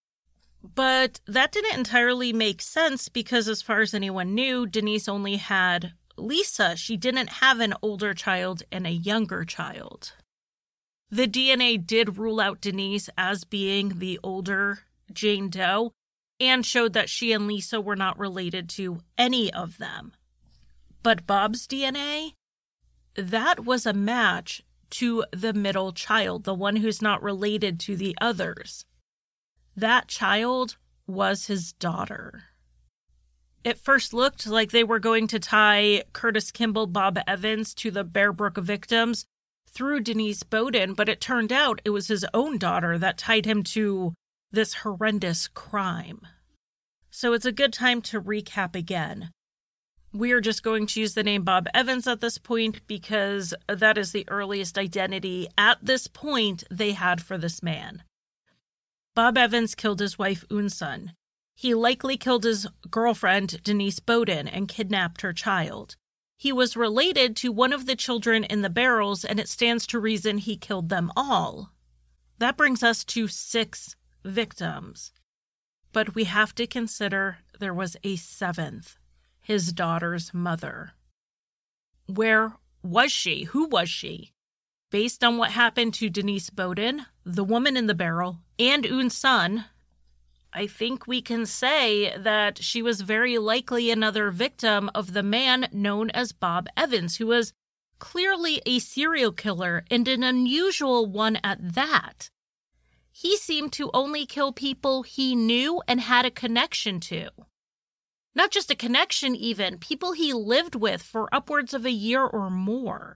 But that didn't entirely make sense because as far as anyone knew, Denise only had Lisa. She didn't have an older child and a younger child. The D N A did rule out Denise as being the older Jane Doe and showed that she and Lisa were not related to any of them. But Bob's D N A, that was a match to the middle child, the one who's not related to the others. That child was his daughter. It first looked like they were going to tie Curtis Kimball, Bob Evans to the Bear Brook victims through Denise Bowden, but it turned out it was his own daughter that tied him to this horrendous crime. So it's a good time to recap again. We are just going to use the name Bob Evans at this point because that is the earliest identity at this point they had for this man. Bob Evans killed his wife, Unsun. He likely killed his girlfriend, Denise Bowden, and kidnapped her child. He was related to one of the children in the barrels, and it stands to reason he killed them all. That brings us to six victims. But we have to consider there was a seventh. His daughter's mother. Where was she? Who was she? Based on what happened to Denise Bowden, the woman in the barrel, and Unsun, I think we can say that she was very likely another victim of the man known as Bob Evans, who was clearly a serial killer and an unusual one at that. He seemed to only kill people he knew and had a connection to. Not just a connection even, people he lived with for upwards of a year or more.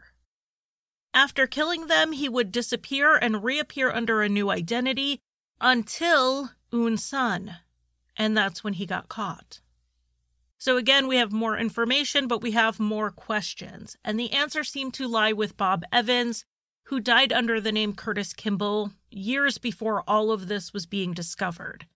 After killing them, he would disappear and reappear under a new identity until Un son. And that's when he got caught. So again, we have more information, but we have more questions. And the answer seemed to lie with Bob Evans, who died under the name Curtis Kimball years before all of this was being discovered.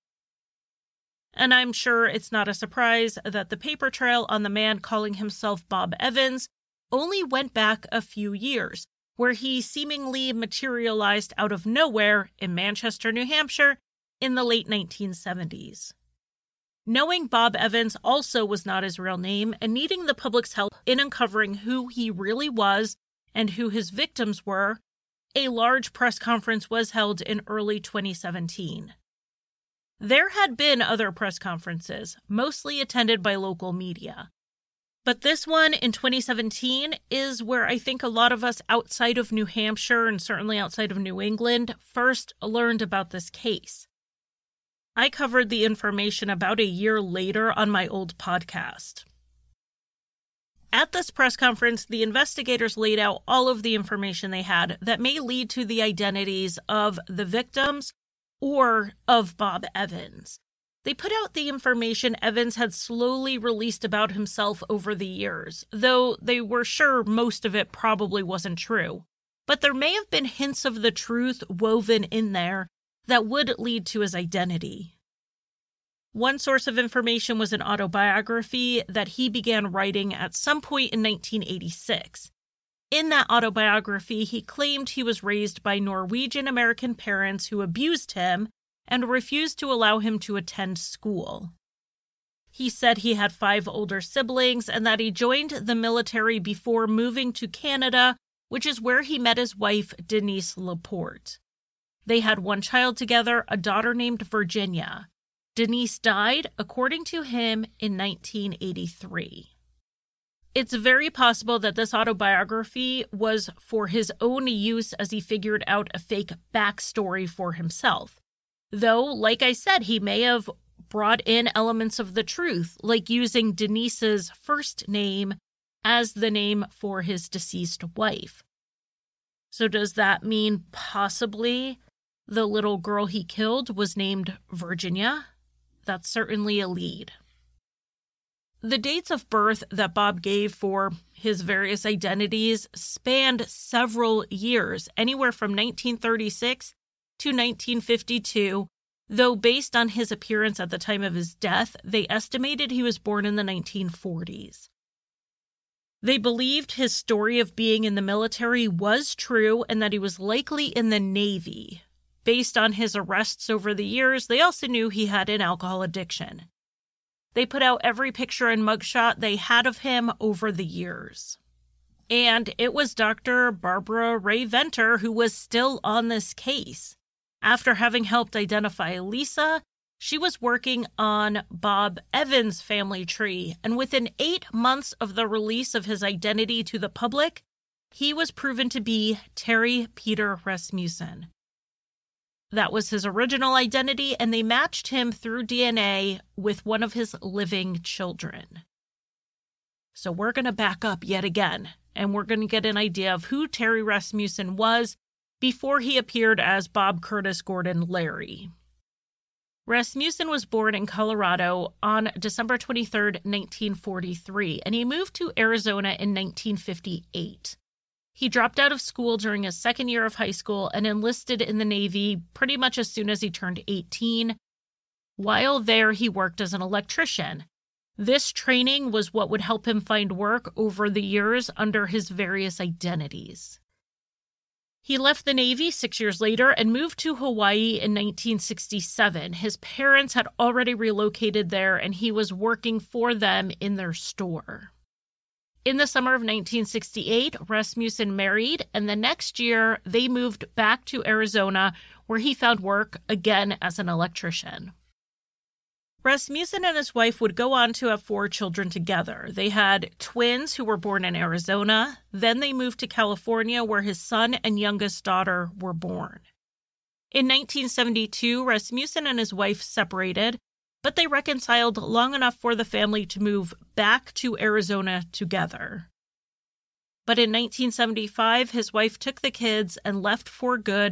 And I'm sure it's not a surprise that the paper trail on the man calling himself Bob Evans only went back a few years, where he seemingly materialized out of nowhere in Manchester, New Hampshire in the late nineteen seventies. Knowing Bob Evans also was not his real name and needing the public's help in uncovering who he really was and who his victims were, a large press conference was held in early twenty seventeen. There had been other press conferences, mostly attended by local media. But this one in twenty seventeen is where I think a lot of us outside of New Hampshire and certainly outside of New England first learned about this case. I covered the information about a year later on my old podcast. At this press conference, the investigators laid out all of the information they had that may lead to the identities of the victims or of Bob Evans. They put out the information Evans had slowly released about himself over the years, though they were sure most of it probably wasn't true. But there may have been hints of the truth woven in there that would lead to his identity. One source of information was an autobiography that he began writing at some point in nineteen eighty-six. In that autobiography, he claimed he was raised by Norwegian-American parents who abused him and refused to allow him to attend school. He said he had five older siblings and that he joined the military before moving to Canada, which is where he met his wife, Denise Laporte. They had one child together, a daughter named Virginia. Denise died, according to him, in nineteen eighty-three. It's very possible that this autobiography was for his own use as he figured out a fake backstory for himself. Though, like I said, he may have brought in elements of the truth, like using Denise's first name as the name for his deceased wife. So does that mean possibly the little girl he killed was named Virginia? That's certainly a lead. The dates of birth that Bob gave for his various identities spanned several years, anywhere from nineteen thirty-six to nineteen fifty-two, though based on his appearance at the time of his death, they estimated he was born in the nineteen forties. They believed his story of being in the military was true and that he was likely in the Navy. Based on his arrests over the years, they also knew he had an alcohol addiction. They put out every picture and mugshot they had of him over the years. And it was Doctor Barbara Ray Venter who was still on this case. After having helped identify Lisa, she was working on Bob Evans' family tree, and within eight months of the release of his identity to the public, he was proven to be Terry Peter Rasmussen. That was his original identity, and they matched him through D N A with one of his living children. So we're going to back up yet again, and we're going to get an idea of who Terry Rasmussen was before he appeared as Bob Curtis Gordon Larry. Rasmussen was born in Colorado on December twenty-third, nineteen forty-three, and he moved to Arizona in nineteen fifty-eight. He dropped out of school during his second year of high school and enlisted in the Navy pretty much as soon as he turned eighteen. While there, he worked as an electrician. This training was what would help him find work over the years under his various identities. He left the Navy six years later and moved to Hawaii in nineteen sixty-seven. His parents had already relocated there, and he was working for them in their store. In the summer of nineteen sixty-eight, Rasmussen married, and the next year they moved back to Arizona, where he found work again as an electrician. Rasmussen and his wife would go on to have four children together. They had twins who were born in Arizona. Then they moved to California, where his son and youngest daughter were born. In nineteen seventy-two, Rasmussen and his wife separated, but they reconciled long enough for the family to move back to Arizona together. But in nineteen seventy-five, his wife took the kids and left for good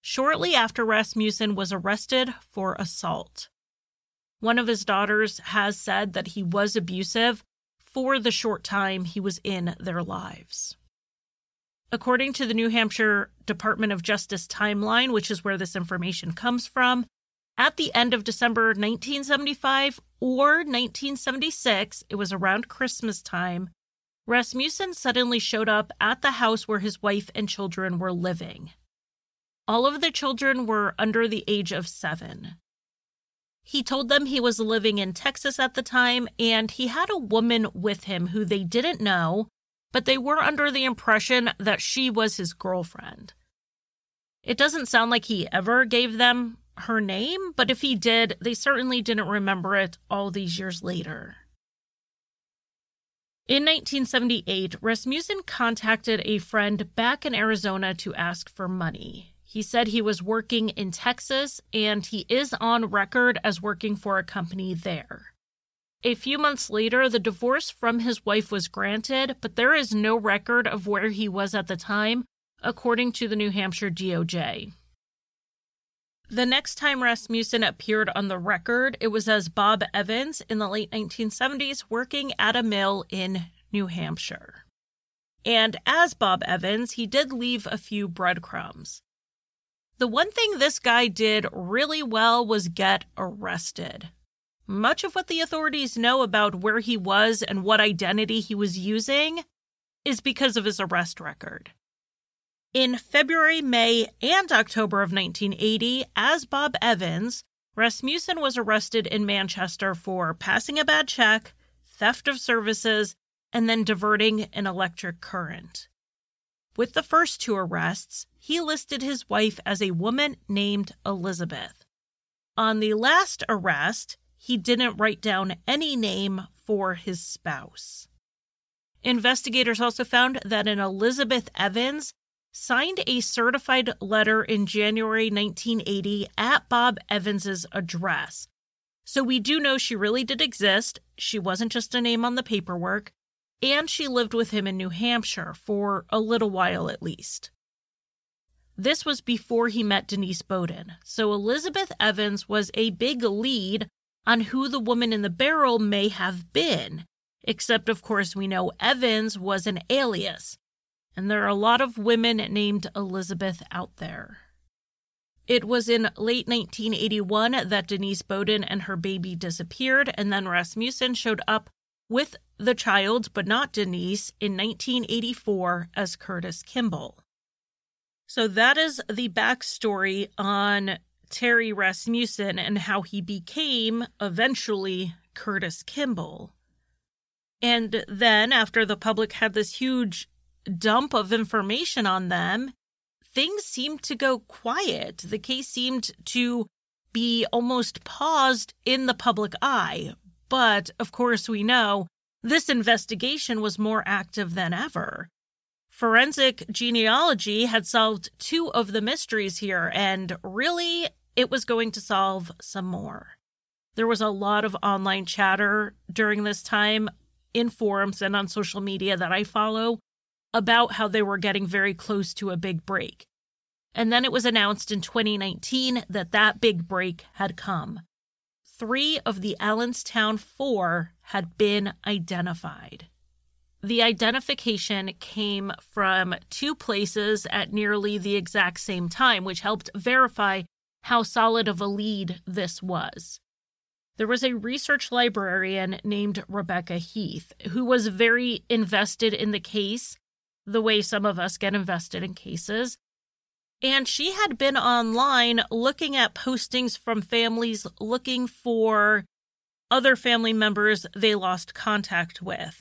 shortly after Rasmussen was arrested for assault. One of his daughters has said that he was abusive for the short time he was in their lives. According to the New Hampshire Department of Justice timeline, which is where this information comes from, at the end of December nineteen seventy-five or nineteen seventy-six, it was around Christmas time, Rasmussen suddenly showed up at the house where his wife and children were living. All of the children were under the age of seven. He told them he was living in Texas at the time, and he had a woman with him who they didn't know, but they were under the impression that she was his girlfriend. It doesn't sound like he ever gave them her name, but if he did, they certainly didn't remember it all these years later. In nineteen seventy-eight, Rasmussen contacted a friend back in Arizona to ask for money. He said he was working in Texas, and he is on record as working for a company there. A few months later, the divorce from his wife was granted, but there is no record of where he was at the time, according to the New Hampshire D O J. The next time Rasmussen appeared on the record, it was as Bob Evans in the late nineteen seventies, working at a mill in New Hampshire. And as Bob Evans, he did leave a few breadcrumbs. The one thing this guy did really well was get arrested. Much of what the authorities know about where he was and what identity he was using is because of his arrest record. In February, May, and October of nineteen eighty, as Bob Evans, Rasmussen was arrested in Manchester for passing a bad check, theft of services, and then diverting an electric current. With the first two arrests, he listed his wife as a woman named Elizabeth. On the last arrest, he didn't write down any name for his spouse. Investigators also found that an Elizabeth Evans signed a certified letter in January nineteen eighty at Bob Evans's address. So we do know she really did exist. She wasn't just a name on the paperwork, and she lived with him in New Hampshire for a little while at least. This was before he met Denise Beaudin, so Elizabeth Evans was a big lead on who the woman in the barrel may have been, except of course we know Evans was an alias, and there are a lot of women named Elizabeth out there. It was in late nineteen eighty-one that Denise Beaudin and her baby disappeared, and then Rasmussen showed up with the child, but not Denise, in nineteen eighty-four as Curtis Kimball. So that is the backstory on Terry Rasmussen and how he became, eventually, Curtis Kimball. And then, after the public had this huge dump of information on them, things seemed to go quiet. The case seemed to be almost paused in the public eye. But, of course, we know this investigation was more active than ever. Forensic genealogy had solved two of the mysteries here, and really, it was going to solve some more. There was a lot of online chatter during this time in forums and on social media that I follow about how they were getting very close to a big break. And then it was announced in twenty nineteen that that big break had come. Three of the Allenstown Four had been identified. The identification came from two places at nearly the exact same time, which helped verify how solid of a lead this was. There was a research librarian named Rebecca Heath, who was very invested in the case, the way some of us get invested in cases. And she had been online looking at postings from families looking for other family members they lost contact with.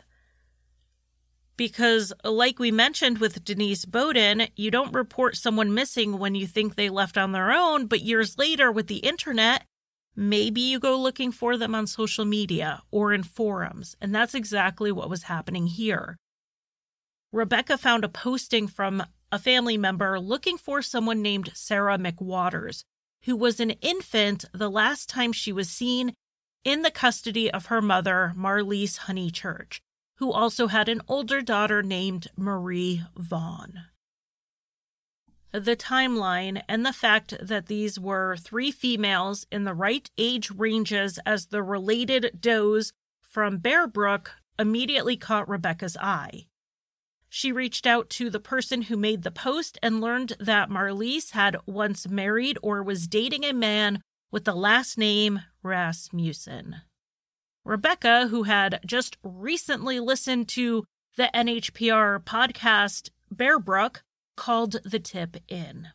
Because, like we mentioned with Denise Beaudin, you don't report someone missing when you think they left on their own, but years later with the internet, maybe you go looking for them on social media or in forums, and that's exactly what was happening here. Rebecca found a posting from a family member looking for someone named Sarah McWaters, who was an infant the last time she was seen in the custody of her mother, Marlise Honeychurch, who also had an older daughter named Marie Vaughn. the timeline and the fact that these were three females in the right age ranges as the related does from Bear Brook immediately caught Rebecca's eye. She reached out to the person who made the post and learned that Marlise had once married or was dating a man with the last name Rasmussen. Rebecca, who had just recently listened to the N H P R podcast Bear Brook, called the tip in.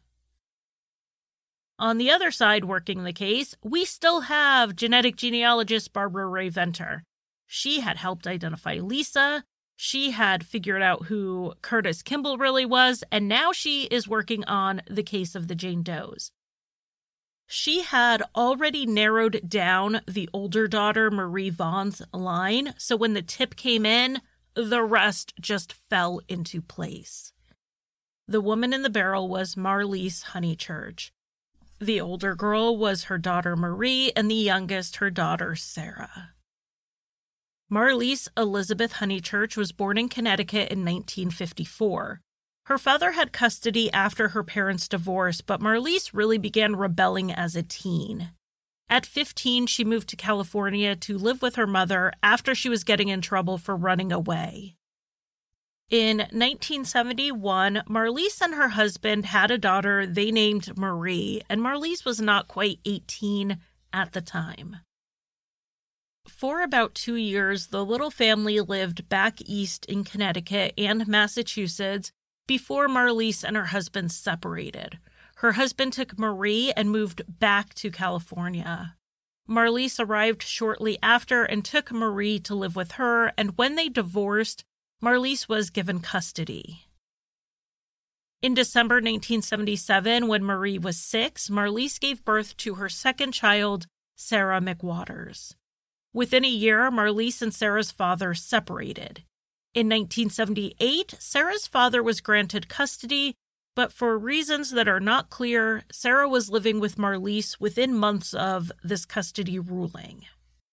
On the other side working the case, we still have genetic genealogist Barbara Ray Venter. She had helped identify Lisa, she had figured out who Curtis Kimball really was, and now she is working on the case of the Jane Does. She had already narrowed down the older daughter Marie Vaughn's line, so when the tip came in, the rest just fell into place. The woman in the barrel was Marlise Honeychurch. The older girl was her daughter Marie, and the youngest her daughter Sarah. Marlise Elizabeth Honeychurch was born in Connecticut in nineteen fifty-four. Her father had custody after her parents' divorce, but Marlise really began rebelling as a teen. At fifteen, she moved to California to live with her mother after she was getting in trouble for running away. In nineteen seventy-one, Marlise and her husband had a daughter they named Marie, and Marlise was not quite eighteen at the time. For about two years, the little family lived back east in Connecticut and Massachusetts before Marlise and her husband separated. Her husband took Marie and moved back to California. Marlise arrived shortly after and took Marie to live with her, and when they divorced, Marlise was given custody. In December nineteen seventy-seven, when Marie was six, Marlise gave birth to her second child, Sarah McWaters. Within a year, Marlise and Sarah's father separated. In nineteen seventy-eight, Sarah's father was granted custody, but for reasons that are not clear, Sarah was living with Marlise within months of this custody ruling.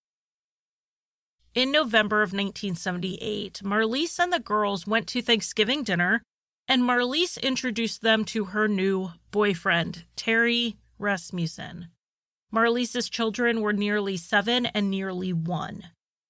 In November of nineteen seventy-eight, Marlise and the girls went to Thanksgiving dinner, and Marlise introduced them to her new boyfriend, Terry Rasmussen. Marlise's children were nearly seven and nearly one.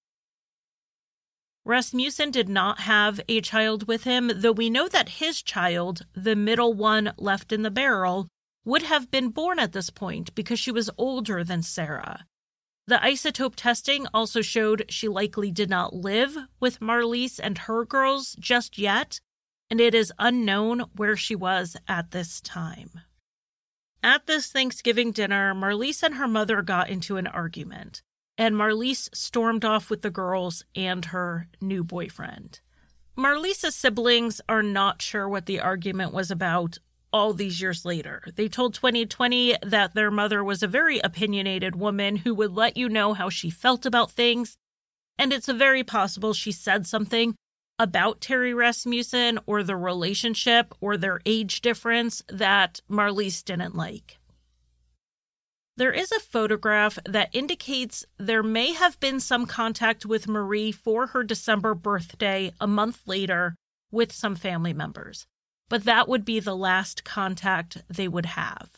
Rasmussen did not have a child with him, though we know that his child, the middle one left in the barrel, would have been born at this point because she was older than Sarah. The isotope testing also showed she likely did not live with Marlise and her girls just yet, and it is unknown where she was at this time. At this Thanksgiving dinner, Marlise and her mother got into an argument, and Marlise stormed off with the girls and her new boyfriend. Marlise's siblings are not sure what the argument was about all these years later. They told twenty twenty that their mother was a very opinionated woman who would let you know how she felt about things, and it's very possible she said something about Terry Rasmussen or the relationship or their age difference that Marlise didn't like. There is a photograph that indicates there may have been some contact with Marie for her December birthday a month later with some family members, but that would be the last contact they would have.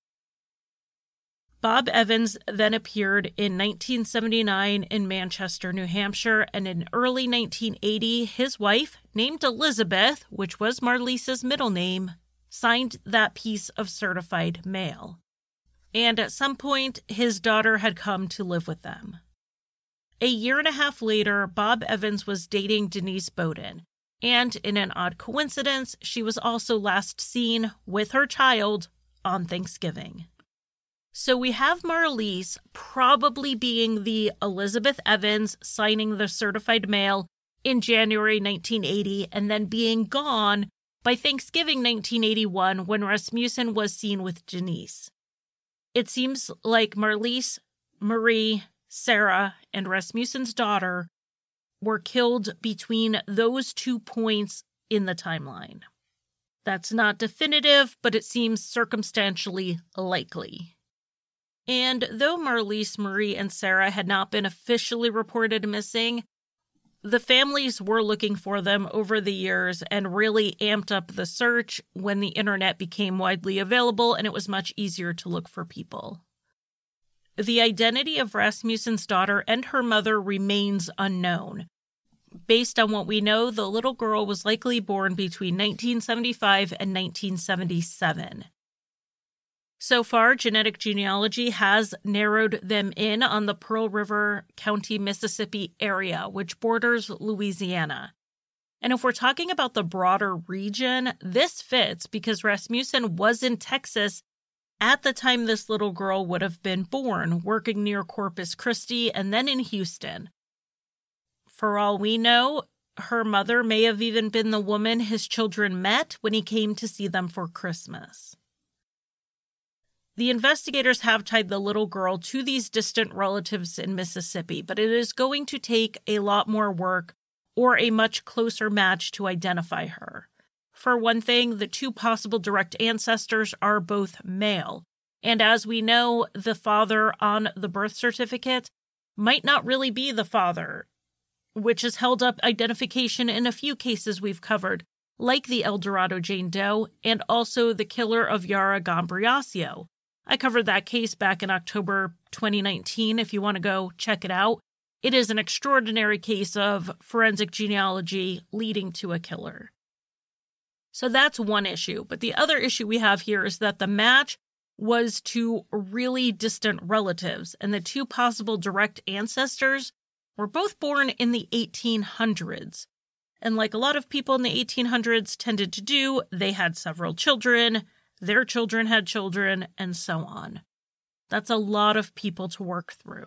Bob Evans then appeared in nineteen seventy-nine in Manchester, New Hampshire, and in early nineteen eighty, his wife, named Elizabeth, which was Marlise's middle name, signed that piece of certified mail. And at some point, his daughter had come to live with them. A year and a half later, Bob Evans was dating Denise Bowden, and in an odd coincidence, she was also last seen with her child on Thanksgiving. So we have Marlise probably being the Elizabeth Evans signing the certified mail in January nineteen eighty and then being gone by Thanksgiving nineteen eighty-one when Rasmussen was seen with Denise. It seems like Marlise, Marie, Sarah, and Rasmussen's daughter were killed between those two points in the timeline. That's not definitive, but it seems circumstantially likely. And though Marlise, Marie, and Sarah had not been officially reported missing, The families were looking for them over the years and really amped up the search when the internet became widely available and it was much easier to look for people. The identity of Rasmussen's daughter and her mother remains unknown. Based on what we know, the little girl was likely born between nineteen seventy-five and nineteen seventy-seven. So far, genetic genealogy has narrowed them in on the Pearl River County, Mississippi area, which borders Louisiana. And if we're talking about the broader region, this fits because Rasmussen was in Texas at the time this little girl would have been born, working near Corpus Christi and then in Houston. For all we know, her mother may have even been the woman his children met when he came to see them for Christmas. The investigators have tied the little girl to these distant relatives in Mississippi, but it is going to take a lot more work or a much closer match to identify her. For one thing, the two possible direct ancestors are both male, and as we know, the father on the birth certificate might not really be the father, which has held up identification in a few cases we've covered, like the El Dorado Jane Doe and also the killer of Yara Gombriacio. I covered that case back in October twenty nineteen. If you want to go check it out, it is an extraordinary case of forensic genealogy leading to a killer. So that's one issue. But the other issue we have here is that the match was to really distant relatives, and the two possible direct ancestors were both born in the eighteen hundreds. And like a lot of people in the eighteen hundreds tended to do, they had several children, their children had children, and so on. That's a lot of people to work through.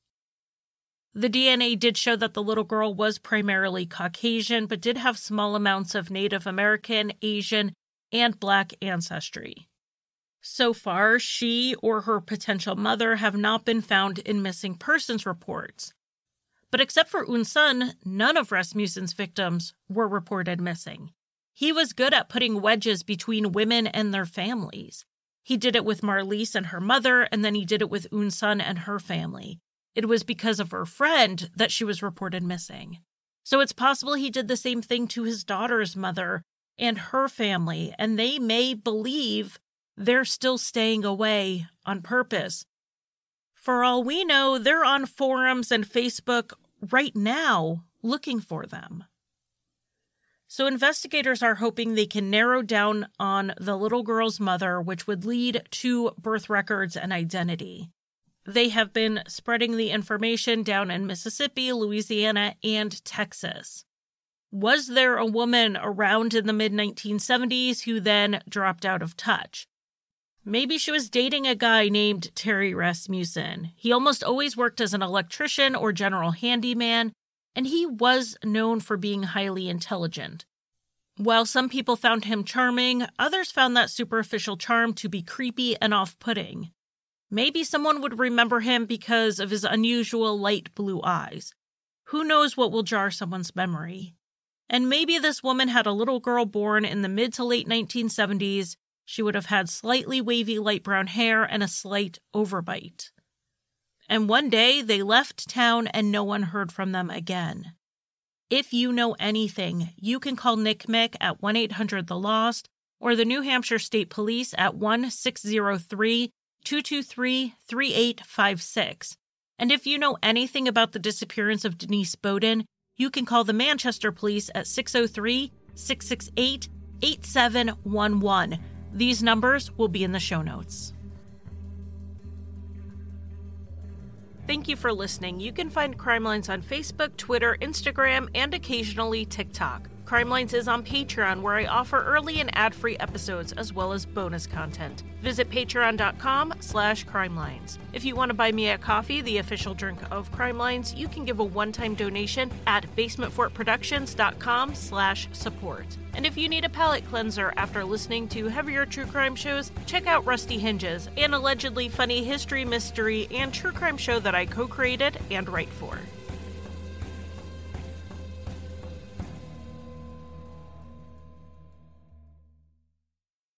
The D N A did show that the little girl was primarily Caucasian, but did have small amounts of Native American, Asian, and Black ancestry. So far, she or her potential mother have not been found in missing persons reports. But except for Un Sun, none of Rasmussen's victims were reported missing. He was good at putting wedges between women and their families. He did it with Marlise and her mother, and then he did it with Un Sun and her family. It was because of her friend that she was reported missing. So it's possible he did the same thing to his daughter's mother and her family, and they may believe they're still staying away on purpose. For all we know, they're on forums and Facebook right now looking for them. So investigators are hoping they can narrow down on the little girl's mother, which would lead to birth records and identity. They have been spreading the information down in Mississippi, Louisiana, and Texas. Was there a woman around in the mid nineteen seventies who then dropped out of touch? Maybe she was dating a guy named Terry Rasmussen. He almost always worked as an electrician or general handyman, and he was known for being highly intelligent. While some people found him charming, others found that superficial charm to be creepy and off-putting. Maybe someone would remember him because of his unusual light blue eyes. Who knows what will jar someone's memory? And maybe this woman had a little girl born in the mid to late nineteen seventies. She would have had slightly wavy light brown hair and a slight overbite. And one day they left town and no one heard from them again. If you know anything, you can call N C M E C at one eight hundred the lost or the New Hampshire State Police at one six zero three, two two three, three eight five six. And if you know anything about the disappearance of Denise Bowden, you can call the Manchester Police at six oh three, six six eight, eight seven one one. These numbers will be in the show notes. Thank you for listening. You can find Crime Lines on Facebook, Twitter, Instagram, and occasionally TikTok. Crime Lines is on Patreon, where I offer early and ad-free episodes as well as bonus content. Visit patreon.com slash crimelines. If you want to buy me a coffee, the official drink of Crime Lines, you can give a one-time donation at basementfortproductions.com slash support. And if you need a palate cleanser after listening to heavier true crime shows, check out Rusty Hinges, an allegedly funny history, mystery, and true crime show that I co-created and write for.